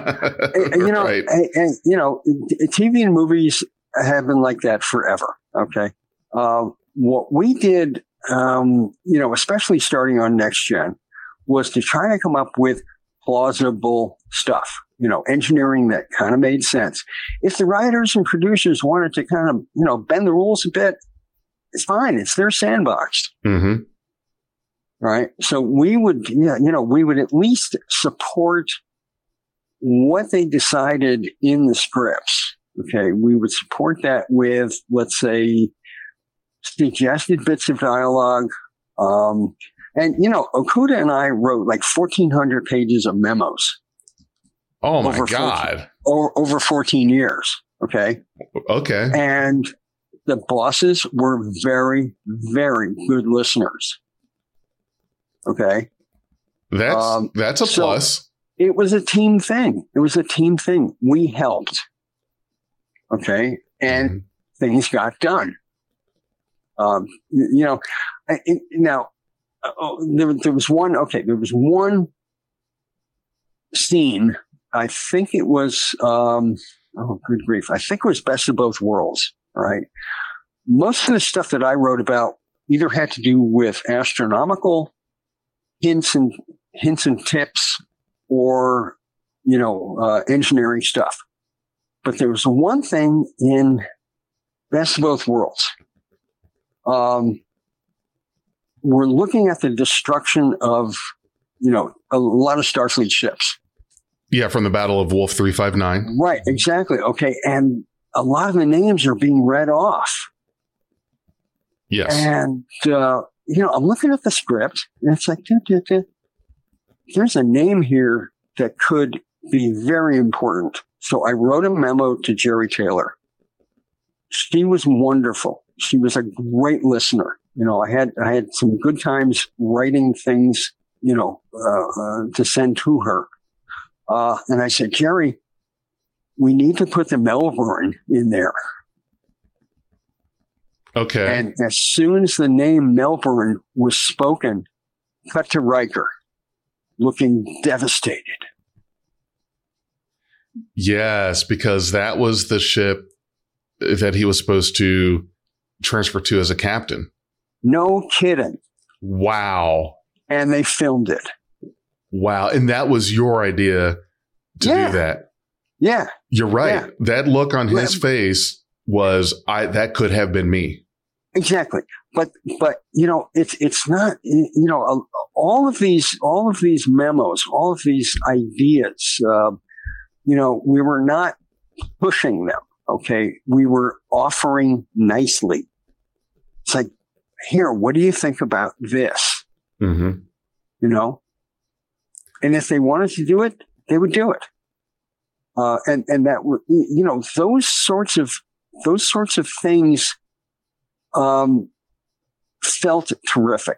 Speaker 3: TV and movies have been like that forever. Okay. What we did, especially starting on Next Gen, was to try to come up with plausible stuff, engineering that kind of made sense. If the writers and producers wanted to kind of, bend the rules a bit, it's fine. It's their sandbox.
Speaker 1: Mm-hmm.
Speaker 3: Right. So we would at least support what they decided in the scripts. Okay. We would support that with, let's say, suggested bits of dialogue. And Okuda and I wrote like 1,400 pages of memos.
Speaker 1: Oh my God.
Speaker 3: Over 14 years. Okay.
Speaker 1: Okay.
Speaker 3: And the bosses were very, very good listeners. Okay.
Speaker 1: That's a plus.
Speaker 3: It was a team thing. We helped. Okay. And things got done. There was one scene. I think it was, good grief. I think it was Best of Both Worlds. All right. Most of the stuff that I wrote about either had to do with astronomical hints and tips or, engineering stuff. But there was one thing in Best of Both Worlds. We're looking at the destruction of, a lot of Starfleet ships.
Speaker 1: Yeah, from the Battle of Wolf 359.
Speaker 3: Right, exactly. Okay, and a lot of the names are being read off.
Speaker 1: Yes.
Speaker 3: And, I'm looking at the script, and it's like, there's a name here that could be very important. So I wrote a memo to Jerry Taylor. She was wonderful. She was a great listener. I had some good times writing things, to send to her. And I said, Jerry, we need to put the Melbourne in there.
Speaker 1: Okay.
Speaker 3: And as soon as the name Melbourne was spoken, cut to Riker, looking devastated.
Speaker 1: Yes, because that was the ship that he was supposed to transfer to as a captain.
Speaker 3: No kidding.
Speaker 1: Wow.
Speaker 3: And they filmed it.
Speaker 1: Wow. And that was your idea to do that.
Speaker 3: Yeah.
Speaker 1: You're right.
Speaker 3: Yeah.
Speaker 1: That look on his face was, that could have been me.
Speaker 3: Exactly. But it's not, all of these memos, all of these ideas, we were not pushing them. Okay. We were offering nicely. It's like, here, what do you think about this?
Speaker 1: Mm-hmm.
Speaker 3: And if they wanted to do it, they would do it. And that were, those sorts of things, felt terrific,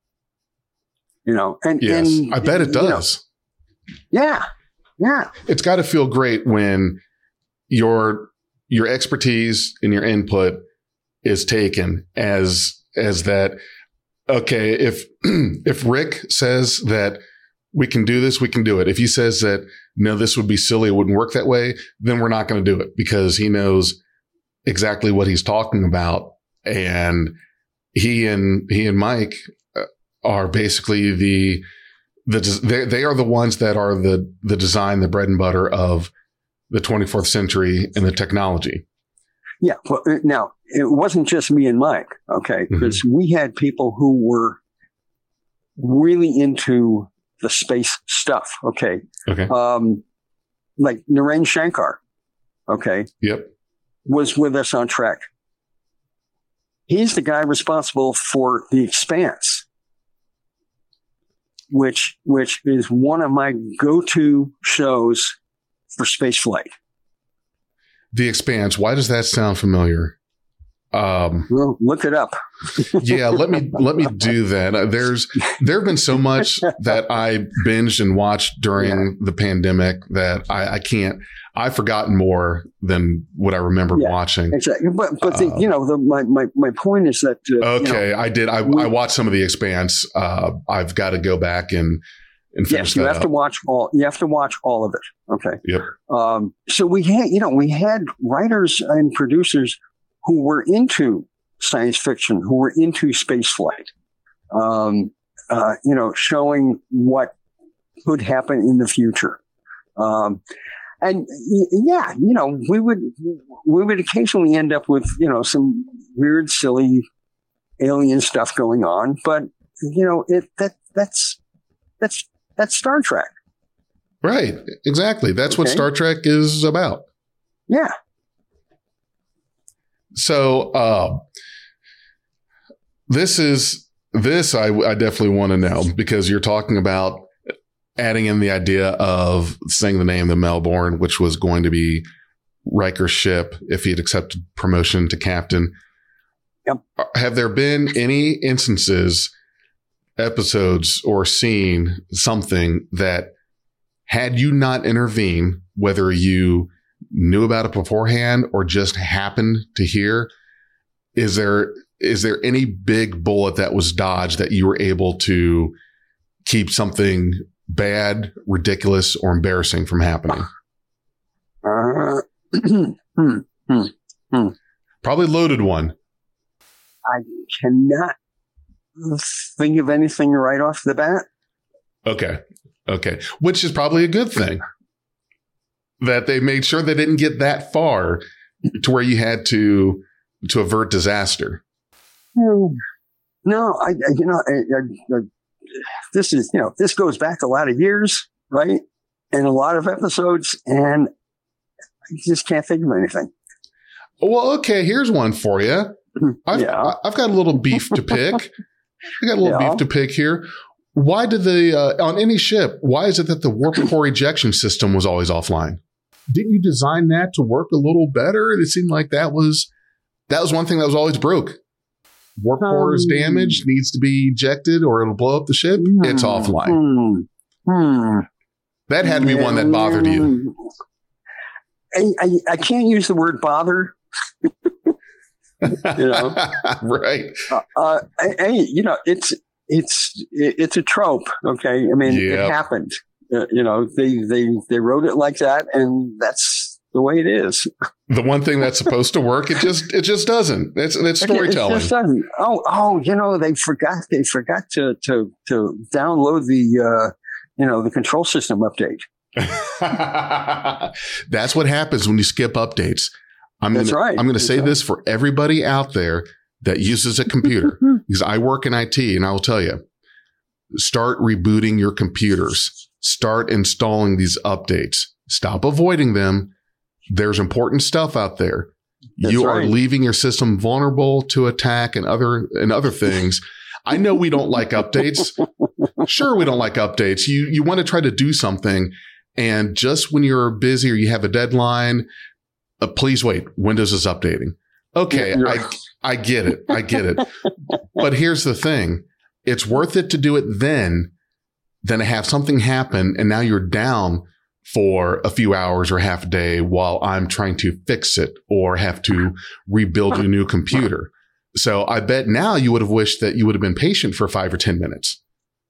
Speaker 3: and
Speaker 1: I bet it does.
Speaker 3: Yeah.
Speaker 1: It's got to feel great when your expertise and your input is taken as that. Okay. If Rick says that we can do this, we can do it. If he says that, no, this would be silly, it wouldn't work that way, then we're not going to do it because he knows exactly what he's talking about. And he and Mike are basically they are the ones that are the design, the bread and butter of the 24th century and the technology.
Speaker 3: Yeah. Well, now it wasn't just me and Mike. Okay. Because we had people who were really into the space stuff. Okay. Like Naren Shankar. Okay.
Speaker 1: Yep.
Speaker 3: Was with us on Trek. He's the guy responsible for The Expanse, which is one of my go-to shows for spaceflight.
Speaker 1: The Expanse. Why does that sound familiar?
Speaker 3: Well, look it up.
Speaker 1: Yeah, let me do that. There have been so much that I binged and watched during the pandemic that I can't. I've forgotten more than what I remember watching.
Speaker 3: Exactly, but my point is that
Speaker 1: okay, I did. I watched some of The Expanse. I've got to go back and finish
Speaker 3: yes, you
Speaker 1: that
Speaker 3: have
Speaker 1: up.
Speaker 3: to watch all. You have to watch all of it. Okay.
Speaker 1: Yep.
Speaker 3: So we had writers and producers who were into science fiction, who were into space flight, showing what could happen in the future. And we would occasionally end up with, some weird, silly alien stuff going on, but that's Star Trek.
Speaker 1: Right. Exactly. That's what Star Trek is about.
Speaker 3: Yeah.
Speaker 1: So, I definitely want to know, because you're talking about adding in the idea of saying the name of the Melbourne, which was going to be Riker's ship if he had accepted promotion to captain.
Speaker 3: Yep.
Speaker 1: Have there been any instances, episodes, or seen something that, had you not intervened, whether you knew about it beforehand or just happened to hear, is there any big bullet that was dodged that you were able to keep something bad, ridiculous, or embarrassing from happening? Probably loaded one.
Speaker 3: I cannot think of anything right off the bat.
Speaker 1: Okay. Which is probably a good thing, that they made sure they didn't get that far to where you had to avert disaster.
Speaker 3: No, this goes back a lot of years, right? And a lot of episodes, and I just can't think of anything.
Speaker 1: Well, okay, here's one for you. I've got a little beef to pick. Beef to pick here. Why did on any ship, why is it that the warp core ejection system was always offline? Didn't you design that to work a little better? It seemed like that was one thing that was always broke. Warp core is damaged, needs to be ejected, or it'll blow up the ship. It's offline. That had to be one that bothered you.
Speaker 3: I can't use the word bother.
Speaker 1: Right.
Speaker 3: It's a trope. Okay. I mean, It happened. They wrote it like that, and that's the way it is.
Speaker 1: The one thing that's supposed to work, it just doesn't. It's storytelling.
Speaker 3: It just doesn't. They forgot to download the control system update.
Speaker 1: That's what happens when you skip updates. I'm going to say this for everybody out there that uses a computer, because I work in IT, and I will tell you, start rebooting your computers. Start installing these updates. Stop avoiding them. There's important stuff out there. You are leaving your system vulnerable to attack and other things. I know we don't like updates. Sure, we don't like updates. You want to try to do something, and just when you're busy or you have a deadline, please wait. Windows is updating. Okay, I get it. But here's the thing. It's worth it to do it then than to have something happen and now you're down for a few hours or half a day while I'm trying to fix it or have to rebuild a new computer. So I bet now you would have wished that you would have been patient for 5 or 10 minutes.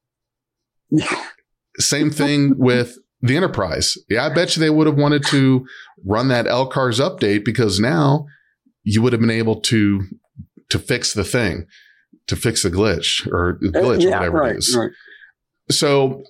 Speaker 1: Same thing with the Enterprise. Yeah, I bet you they would have wanted to run that LCARS update, because now you would have been able to fix the thing, to fix the glitch or whatever it is. Right. So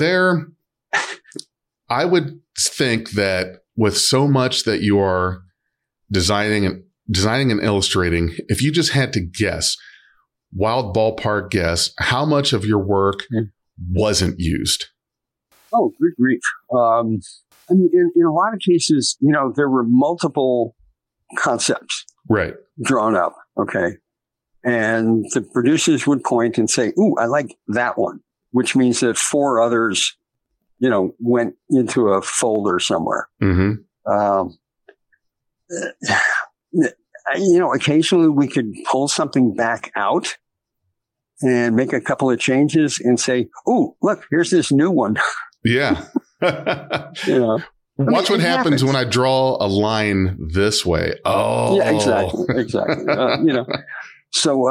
Speaker 1: I would think that with so much that you are designing and illustrating, if you just had to guess, wild ballpark guess, how much of your work wasn't used?
Speaker 3: Oh, good grief. I mean, in a lot of cases, there were multiple concepts drawn up. Okay. And the producers would point and say, "Ooh, I like that one," which means that 4 others, went into a folder somewhere. Mm-hmm. occasionally we could pull something back out and make a couple of changes and say, "Oh, look, here's this new one."
Speaker 1: Yeah. Watch what happens when I draw a line this way. Oh,
Speaker 3: yeah, exactly. So,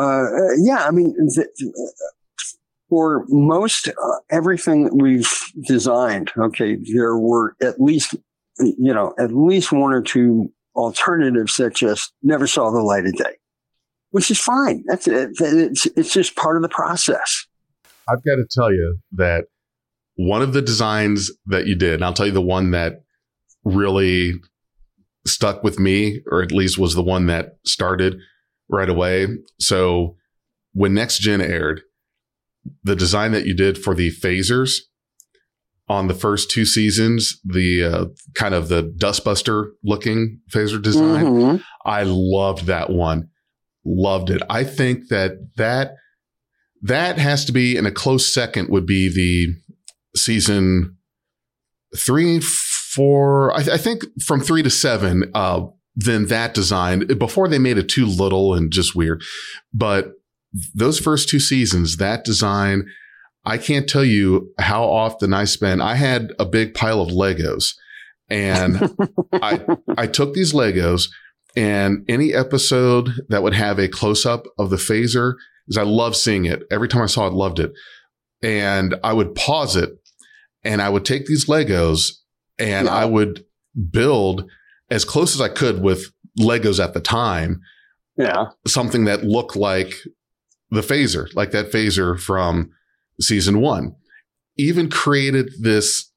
Speaker 3: for most everything we've designed, okay, there were at least one or two alternatives that just never saw the light of day, which is fine. That's it. It's just part of the process.
Speaker 1: I've got to tell you that one of the designs that you did, and I'll tell you the one that really stuck with me, or at least was the one that started right away. So when Next Gen aired, the design that you did for the phasers on the first two seasons, the kind of the Dustbuster looking phaser design, I loved that one. Loved it. I think that has to be, in a close second would be the season 3, 4, I think from 3 to 7, then that design, before they made it too little and just weird. But those first two seasons, that design, I can't tell you how often I had a big pile of Legos, and I took these Legos, and any episode that would have a close up of the phaser, because I love seeing it. Every time I saw it, loved it. And I would pause it, and I would take these Legos and I would build as close as I could with Legos at the time.
Speaker 3: Yeah.
Speaker 1: Something that looked like the phaser, like that phaser from season 1. Even created this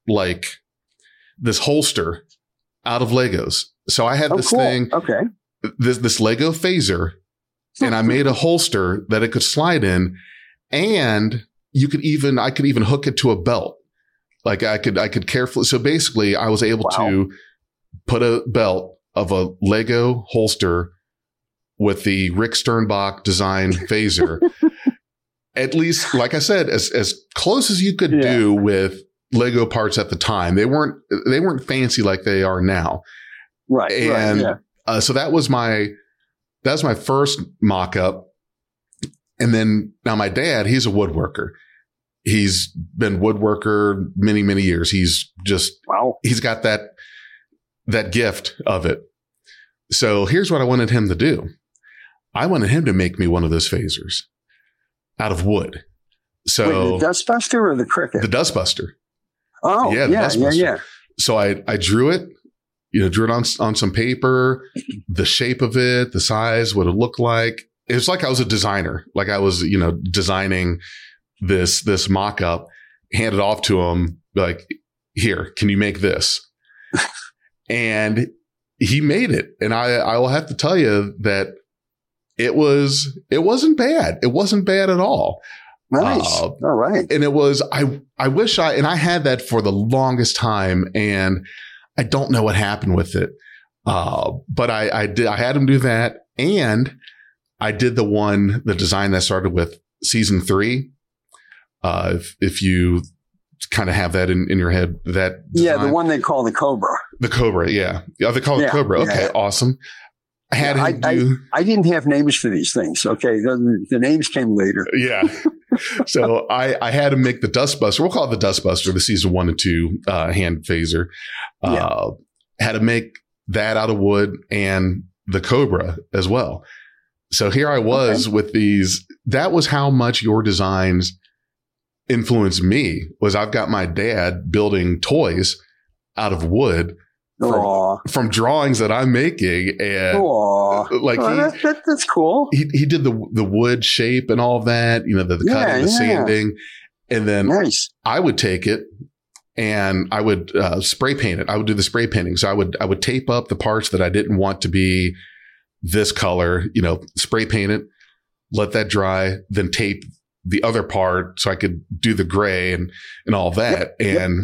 Speaker 1: holster out of Legos. So I had this thing, this Lego phaser, and I made a holster that it could slide in, and I could even hook it to a belt. Like I could carefully. So basically I was able to put a belt of a Lego holster with the Rick Sternbach design phaser. At least, like I said, as close as you could do with Lego parts at the time. They weren't fancy like they are now.
Speaker 3: Right.
Speaker 1: And so that was my first mock-up. And then now my dad, he's a woodworker. He's been woodworker many, many years. He's got that gift of it. So here's what I wanted him to do. I wanted him to make me one of those phasers out of wood. So
Speaker 3: wait, the Dustbuster or the Cricket?
Speaker 1: The Dustbuster.
Speaker 3: Oh,
Speaker 1: yeah, Dustbuster. So I drew it, drew it on some paper, the shape of it, the size, what it looked like. It was like I was a designer, like I was, designing this mock-up, handed off to him, like, here, can you make this? And he made it. And I will have to tell you that it wasn't bad. It wasn't bad at all.
Speaker 3: Nice. All right.
Speaker 1: And it was, I wish and I had that for the longest time, and I don't know what happened with it. But I had him do that. And I did the design that started with season 3. If you kind of have that in your head, that design.
Speaker 3: The one they call the Cobra.
Speaker 1: The Cobra, yeah. They call it Cobra. Okay, awesome. I had him do.
Speaker 3: I didn't have names for these things. Okay, the names came later.
Speaker 1: Yeah. So I had him make the Dustbuster. We'll call it the Dustbuster, the season 1 and 2 hand phaser. Had to make that out of wood, and the Cobra as well. So here I was with these. That was how much your designs influenced me. Was I've got my dad building toys out of wood from drawings that I'm making, and
Speaker 3: that's cool.
Speaker 1: He did the wood shape and all of that, the cutting, the sanding, and then I would take it and I would spray paint it. I would do the spray painting. So I would tape up the parts that I didn't want to be this color, spray paint it, let that dry, then tape the other part so I could do the gray and all that.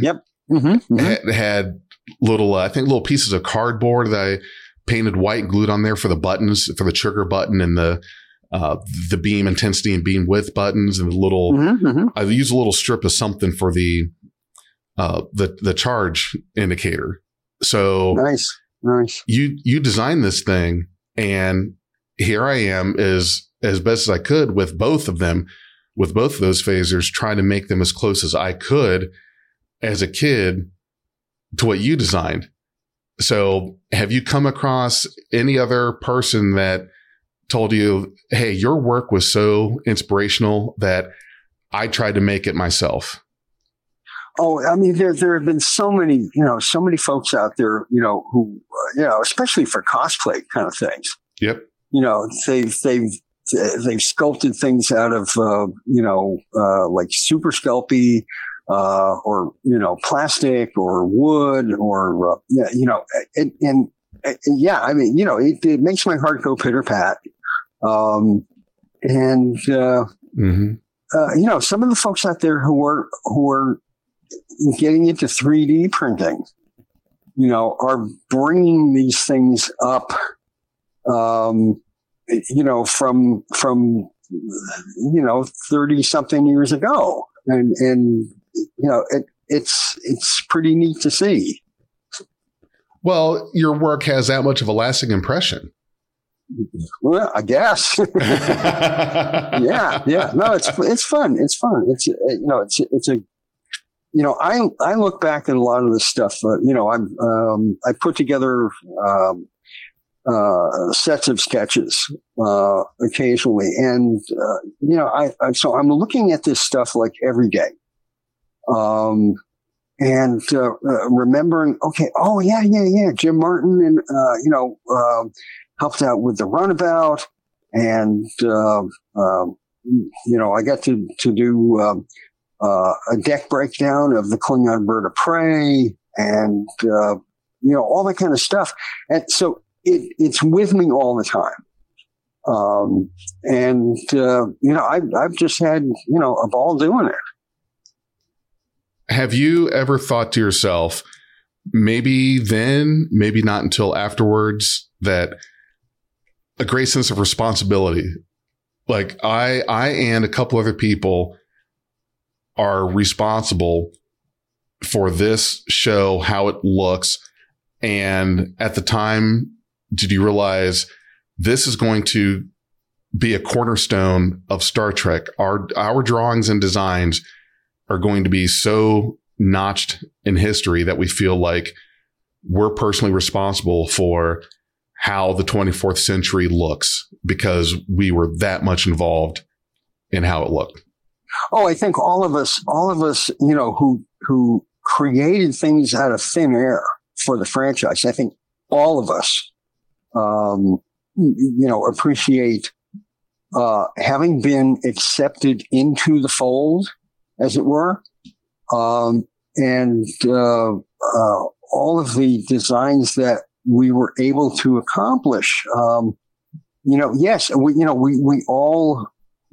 Speaker 1: Had little pieces of cardboard that I painted white and glued on there for the buttons, for the trigger button and the beam intensity and beam width buttons, and I used a little strip of something for the charge indicator. So
Speaker 3: nice.
Speaker 1: You design this thing, and here I am as best as I could with both of them, with both of those phasers, trying to make them as close as I could as a kid to what you designed. So have you come across any other person that told you, hey, your work was so inspirational that I tried to make it myself?
Speaker 3: Oh, I mean, there have been so many folks out there, who, especially for cosplay kind of things.
Speaker 1: Yep.
Speaker 3: They've sculpted things out of, like Super Sculpey, or, plastic or wood or, it makes my heart go pitter pat. Some of the folks out there who are getting into 3D printing, are bringing these things up, from 30 something years ago. And it's pretty neat to see.
Speaker 1: Well, your work has that much of a lasting impression.
Speaker 3: Well, I guess. Yeah. No, it's fun. It's fun. I look back at a lot of this stuff. I put together sets of sketches occasionally, and so I'm looking at this stuff like every day, and remembering, okay, oh yeah, Jim Martin, and helped out with the runabout, and I got to do a deck breakdown of the Klingon Bird of Prey, and all that kind of stuff, and so it's with me all the time. I've just had a ball doing it.
Speaker 1: Have you ever thought to yourself, maybe then, maybe not until afterwards, that a great sense of responsibility, like I and a couple other people are responsible for this show, how it looks. And at the time, did you realize this is going to be a cornerstone of Star Trek? Our drawings and designs are going to be so notched in history that we feel like we're personally responsible for how the 24th century looks because we were that much involved in how it looked.
Speaker 3: Oh, I think all of us, who created things out of thin air for the franchise, I think all of us, appreciate, having been accepted into the fold, as it were. And all of the designs that we were able to accomplish, yes, we all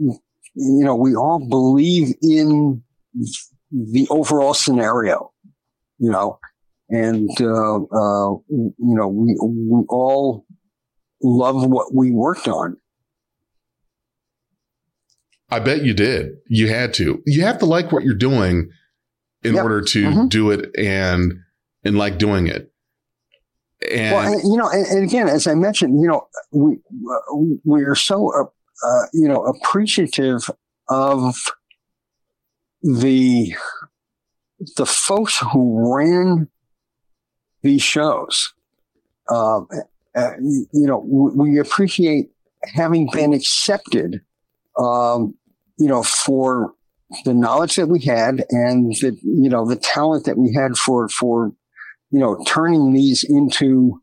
Speaker 3: believe in the overall scenario, and, we all love what we worked on.
Speaker 1: I bet you did. You had to. You have to like what you're doing in order to do it and like doing it. And,
Speaker 3: and again, as I mentioned, we are so, appreciative of the folks who ran these shows. We appreciate having been accepted, for the knowledge that we had and the talent that we had for turning these into,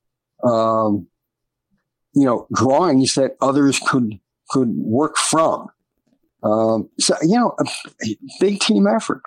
Speaker 3: drawings that others could work from. A big team effort.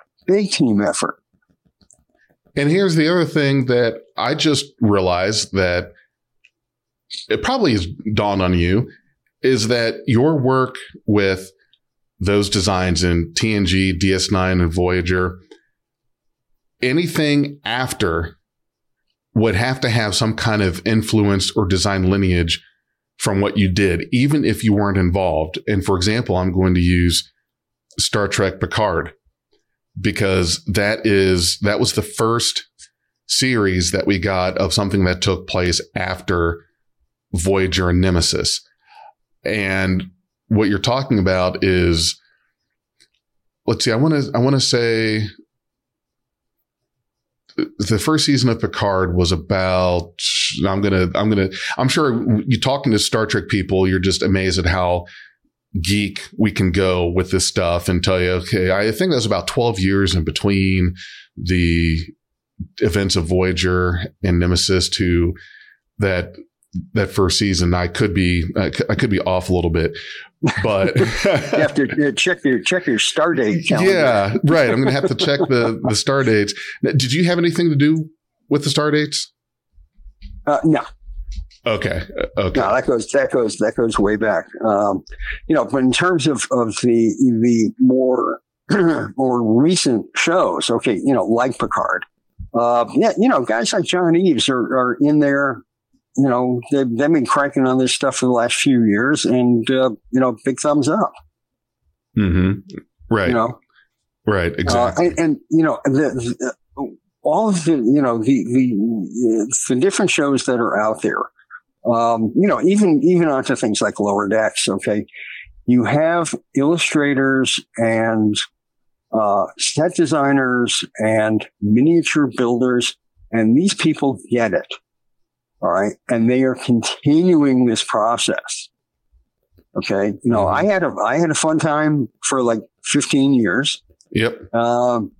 Speaker 1: And here's the other thing that I just realized that it probably has dawned on you is that your work with those designs in TNG, DS9, and Voyager, anything after would have to have some kind of influence or design lineage from what you did, even if you weren't involved. And for example, I'm going to use Star Trek Picard because that was the first series that we got of something that took place after Voyager and Nemesis. And what you're talking about is, let's see, I want to say the first season of Picard was about, I'm sure you talking to Star Trek people, you're just amazed at how geek we can go with this stuff and tell you, okay, I think there's about 12 years in between the events of Voyager and Nemesis to that first season. I could be off a little bit, but
Speaker 3: you have to check your star date calendar.
Speaker 1: Yeah, right. I'm going to have to check the star dates. Did you have anything to do with the star dates?
Speaker 3: No.
Speaker 1: Okay.
Speaker 3: No, that goes way back. But in terms of the more more recent shows, okay, like Picard, guys like John Eaves are in there. They've been cranking on this stuff for the last few years, and big thumbs up.
Speaker 1: Mm-hmm. Right. Right. Exactly.
Speaker 3: All of the different shows that are out there. Even onto things like Lower Decks. Okay, you have illustrators and set designers and miniature builders, and these people get it. All right, and they are continuing this process. Okay, I had a fun time for like 15 years.
Speaker 1: Yep.
Speaker 3: I'm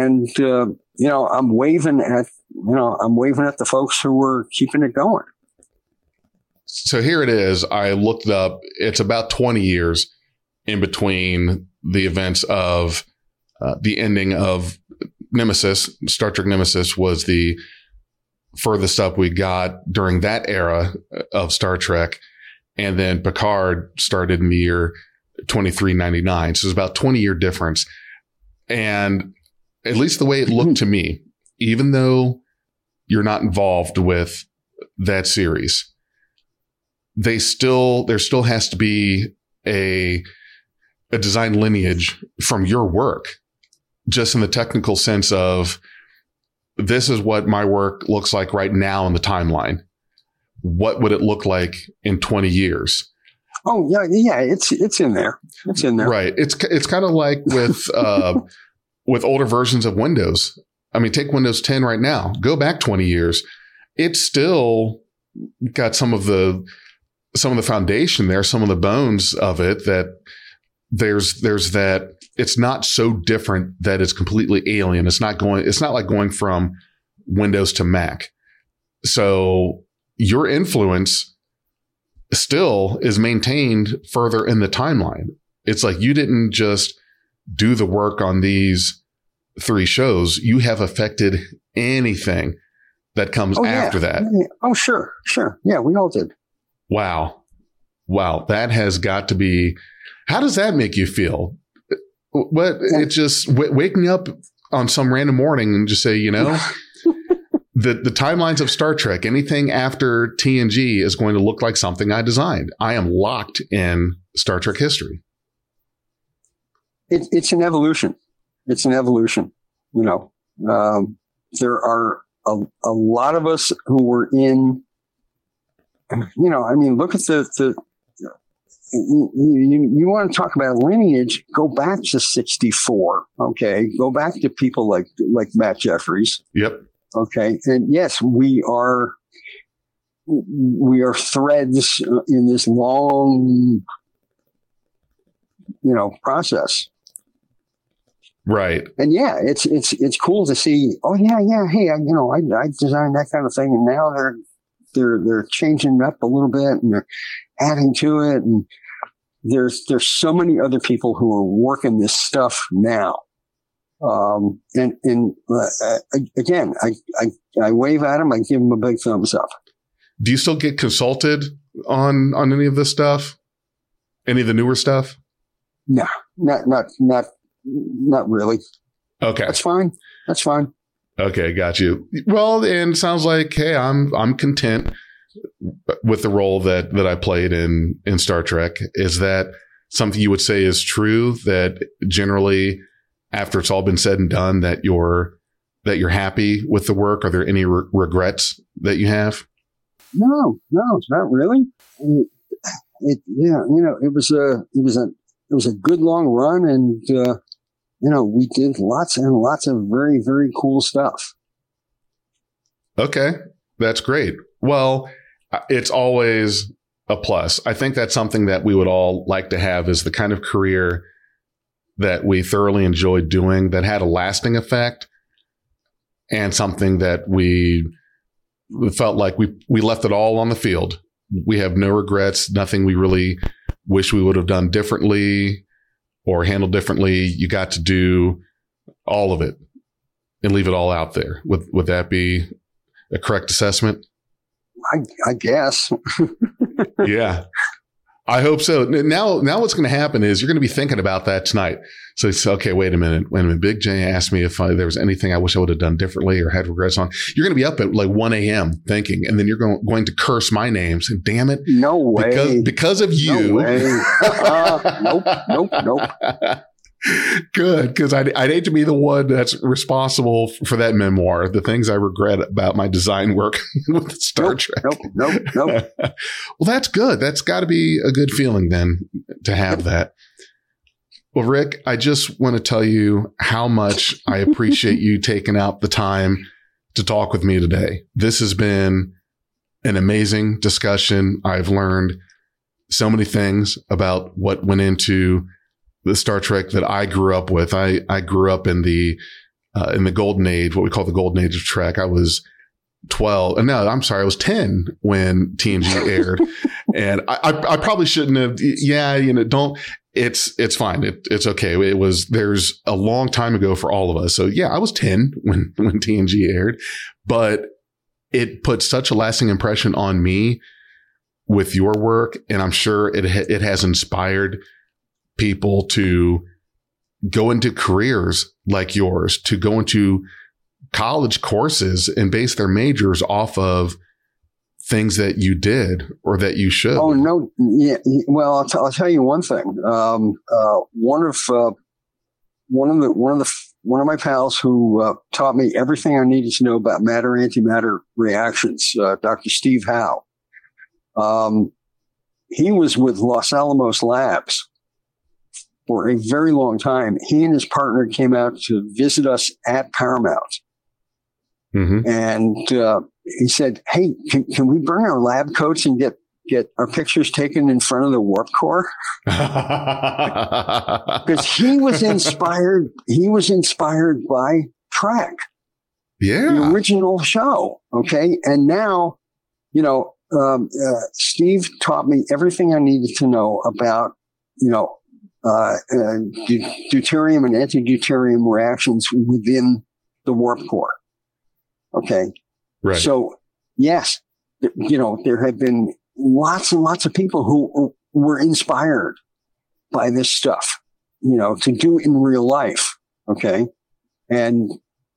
Speaker 3: waving at the folks who were keeping it going.
Speaker 1: So here it is. I looked it up. It's about 20 years in between the events of the ending of Nemesis. Star Trek Nemesis was the furthest up we got during that era of Star Trek. And then Picard started in the year 2399. So it's about 20-year difference. And at least the way it looked to me, even though you're not involved with that series, there still has to be a design lineage from your work, just in the technical sense of, this is what my work looks like right now in the timeline. What would it look like in 20 years?
Speaker 3: Oh yeah, it's in there. It's in there.
Speaker 1: Right. It's kind of like with older versions of Windows. I mean, take Windows 10 right now. Go back 20 years. It's still got some of the foundation there, some of the bones of it, that there's that. It's not so different that it's completely alien. It's not like going from Windows to Mac. So your influence still is maintained further in the timeline. It's like you didn't just do the work on these 3 shows. You have affected anything that comes after that.
Speaker 3: Oh, sure. Yeah, we all did.
Speaker 1: Wow. That has got to be, how does that make you feel? But it's just waking up on some random morning and just say, the timelines of Star Trek, anything after TNG is going to look like something I designed. I am locked in Star Trek history.
Speaker 3: It's an evolution. It's an evolution. There are a lot of us who were in, look at the you want to talk about lineage, go back to 64. Okay. Go back to people like Matt Jeffries.
Speaker 1: Yep.
Speaker 3: Okay. And yes, we are threads in this long, process.
Speaker 1: Right.
Speaker 3: And yeah, it's cool to see, oh yeah. Hey, I designed that kind of thing, and now they're changing it up a little bit and they're adding to it. And there's so many other people who are working this stuff now. Again, I wave at them. I give them a big thumbs up.
Speaker 1: Do you still get consulted on any of this stuff? Any of the newer stuff?
Speaker 3: No, not really.
Speaker 1: Okay.
Speaker 3: That's fine.
Speaker 1: Okay. Got you. Well, and it sounds like, hey, I'm content with the role that I played in Star Trek. Is that something you would say is true, that generally after it's all been said and done, that you're happy with the work? Are there any regrets that you have?
Speaker 3: No, not really. it was a good long run, and we did lots and lots of very, very cool stuff.
Speaker 1: Okay, that's great. Well, it's always a plus. I think that's something that we would all like to have, is the kind of career that we thoroughly enjoyed doing, that had a lasting effect, and something that we felt like we left it all on the field. We have no regrets, nothing we really wish we would have done differently or handled differently. You got to do all of it and leave it all out there. Would that be a correct assessment?
Speaker 3: I guess.
Speaker 1: Yeah. I hope so. Now what's going to happen is you're going to be thinking about that tonight. So it's okay. Wait a minute. Big J asked me if there was anything I wish I would have done differently or had regrets on. You're going to be up at like 1 a.m. thinking, and then you're going to curse my name. So, damn it.
Speaker 3: No way.
Speaker 1: Because of you.
Speaker 3: No way. Nope.
Speaker 1: Good. Because I'd hate to be the one that's responsible for that memoir, the things I regret about my design work with Star Trek.
Speaker 3: Nope.
Speaker 1: Well, that's good. That's got to be a good feeling then to have that. Well, Rick, I just want to tell you how much I appreciate you taking out the time to talk with me today. This has been an amazing discussion. I've learned so many things about what went into the Star Trek that I grew up with. I grew up in the golden age, what we call the golden age of Trek. I was 12. No, I'm sorry. I was 10 when TNG aired. And I probably shouldn't have. Yeah. It's fine. It's okay. There's a long time ago for all of us. So yeah, I was 10 when TNG aired, but it put such a lasting impression on me with your work. And I'm sure it has inspired people to go into careers like yours, to go into college courses and base their majors off of things that you did or that you should.
Speaker 3: Oh no, yeah. Well, I'll tell you one thing. One of my pals who taught me everything I needed to know about matter antimatter reactions, Dr. Steve Howe. He was with Los Alamos Labs for a very long time. He and his partner came out to visit us at Paramount. Mm-hmm. And he said, "Hey, can we bring our lab coats and get our pictures taken in front of the warp core?" Because he was inspired by Trek.
Speaker 1: Yeah.
Speaker 3: The original show. Okay. And now, Steve taught me everything I needed to know about, deuterium and anti-deuterium reactions within the warp core. Okay.
Speaker 1: Right.
Speaker 3: So yes, there have been lots and lots of people who were inspired by this stuff, to do in real life. Okay. And,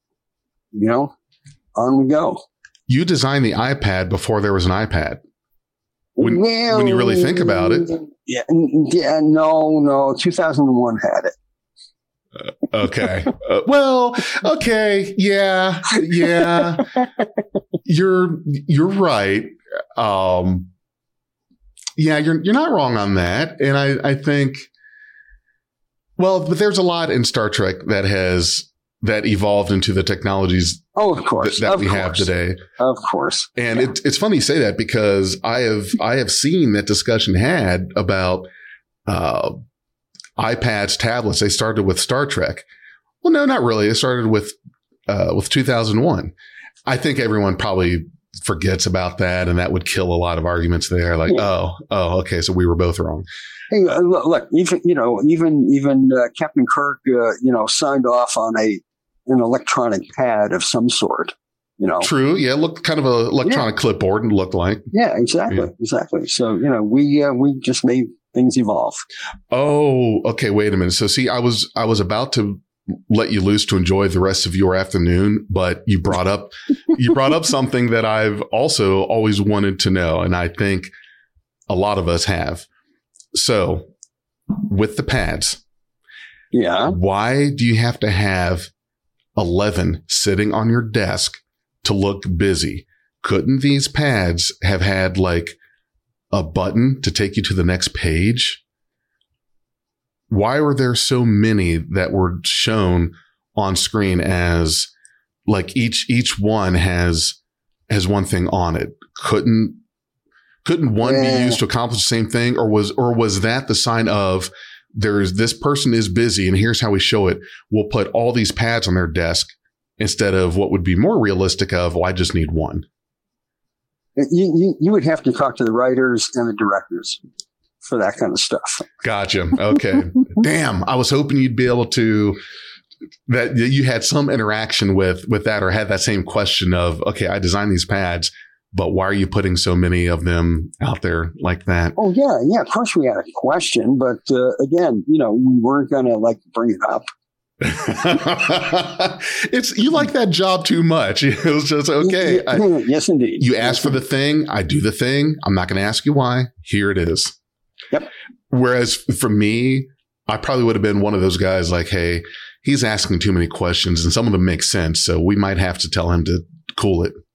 Speaker 3: on we go.
Speaker 1: You designed the iPad before there was an iPad. When you really think about it.
Speaker 3: Yeah. No. 2001 had it.
Speaker 1: Okay. Okay. Yeah. You're right. Yeah, you're not wrong on that. And I think, but there's a lot in Star Trek that evolved into the technologies
Speaker 3: of course,
Speaker 1: that we have today.
Speaker 3: Of course.
Speaker 1: And it's funny you say that, because I have seen that discussion had about iPads, tablets. They started with Star Trek. Well, no, not really. It started with 2001. I think everyone probably forgets about that, and that would kill a lot of arguments there. Like, yeah. oh, okay, so we were both wrong.
Speaker 3: Hey, look, even Captain Kirk, signed off on an electronic pad of some sort.
Speaker 1: True. Yeah, looked kind of an electronic clipboard. And looked like.
Speaker 3: Yeah, exactly. So we just made things evolve.
Speaker 1: Oh, okay. Wait a minute. So see, I was about to let you loose to enjoy the rest of your afternoon, but you brought up something that I've also always wanted to know, and I think a lot of us have. So, with the pads,
Speaker 3: yeah,
Speaker 1: why do you have to have 11 sitting on your desk to look busy? Couldn't these pads have had like a button to take you to the next page. Why were there so many that were shown on screen as like each one has one thing on it? Couldn't one be used to accomplish the same thing? Or was that the sign of this person is busy and here's how we show it. We'll put all these pads on their desk instead of what would be more realistic of, I just need one.
Speaker 3: You would have to talk to the writers and the directors for that kind of stuff.
Speaker 1: Gotcha. Okay. Damn. I was hoping you'd be able to, that you had some interaction with that or had that same question of, okay, I designed these pads, but why are you putting so many of them out there like that?
Speaker 3: Oh, yeah. Yeah. Of course we had a question, but again, we weren't going to bring it up.
Speaker 1: You like that job too much. It was just, okay.
Speaker 3: Yes, indeed.
Speaker 1: You ask for the thing. I do the thing. I'm not going to ask you why. Here it is.
Speaker 3: Yep.
Speaker 1: Whereas for me, I probably would have been one of those guys like, hey, he's asking too many questions and some of them make sense. So we might have to tell him to cool it.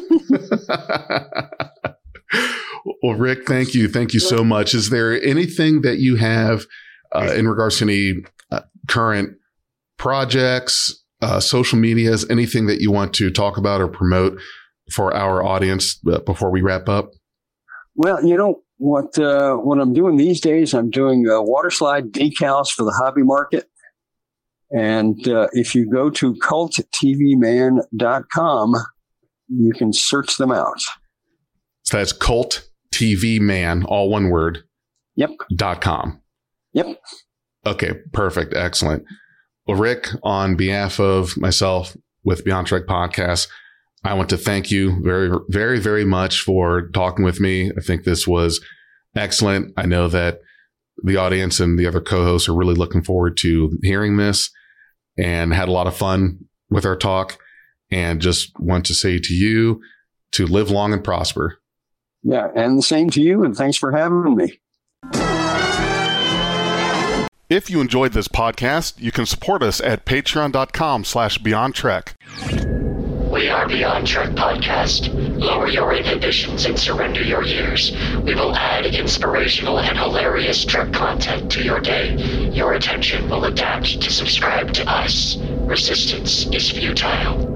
Speaker 1: Well, Rick, thank you. Thank you so much. Is there anything that you have in regards to any current projects, social medias, anything that you want to talk about or promote for our audience before we wrap up?
Speaker 3: Well, what I'm doing these days, I'm doing water slide decals for the hobby market. And if you go to culttvman.com, you can search them out.
Speaker 1: So that's Cult TV Man, all one word.
Speaker 3: Yep.
Speaker 1: .com.
Speaker 3: Yep.
Speaker 1: Okay, perfect. Excellent. Well, Rick, on behalf of myself with Beyond Trek Podcast, I want to thank you very, very, very much for talking with me. I think this was excellent. I know that the audience and the other co-hosts are really looking forward to hearing this and had a lot of fun with our talk, and just want to say to you to live long and prosper.
Speaker 3: Yeah, and the same to you, and thanks for having me.
Speaker 1: If you enjoyed this podcast, you can support us at patreon.com/BeyondTrek.
Speaker 2: We are Beyond Trek Podcast. Lower your inhibitions and surrender your years. We will add inspirational and hilarious Trek content to your day. Your attention will adapt to subscribe to us. Resistance is futile.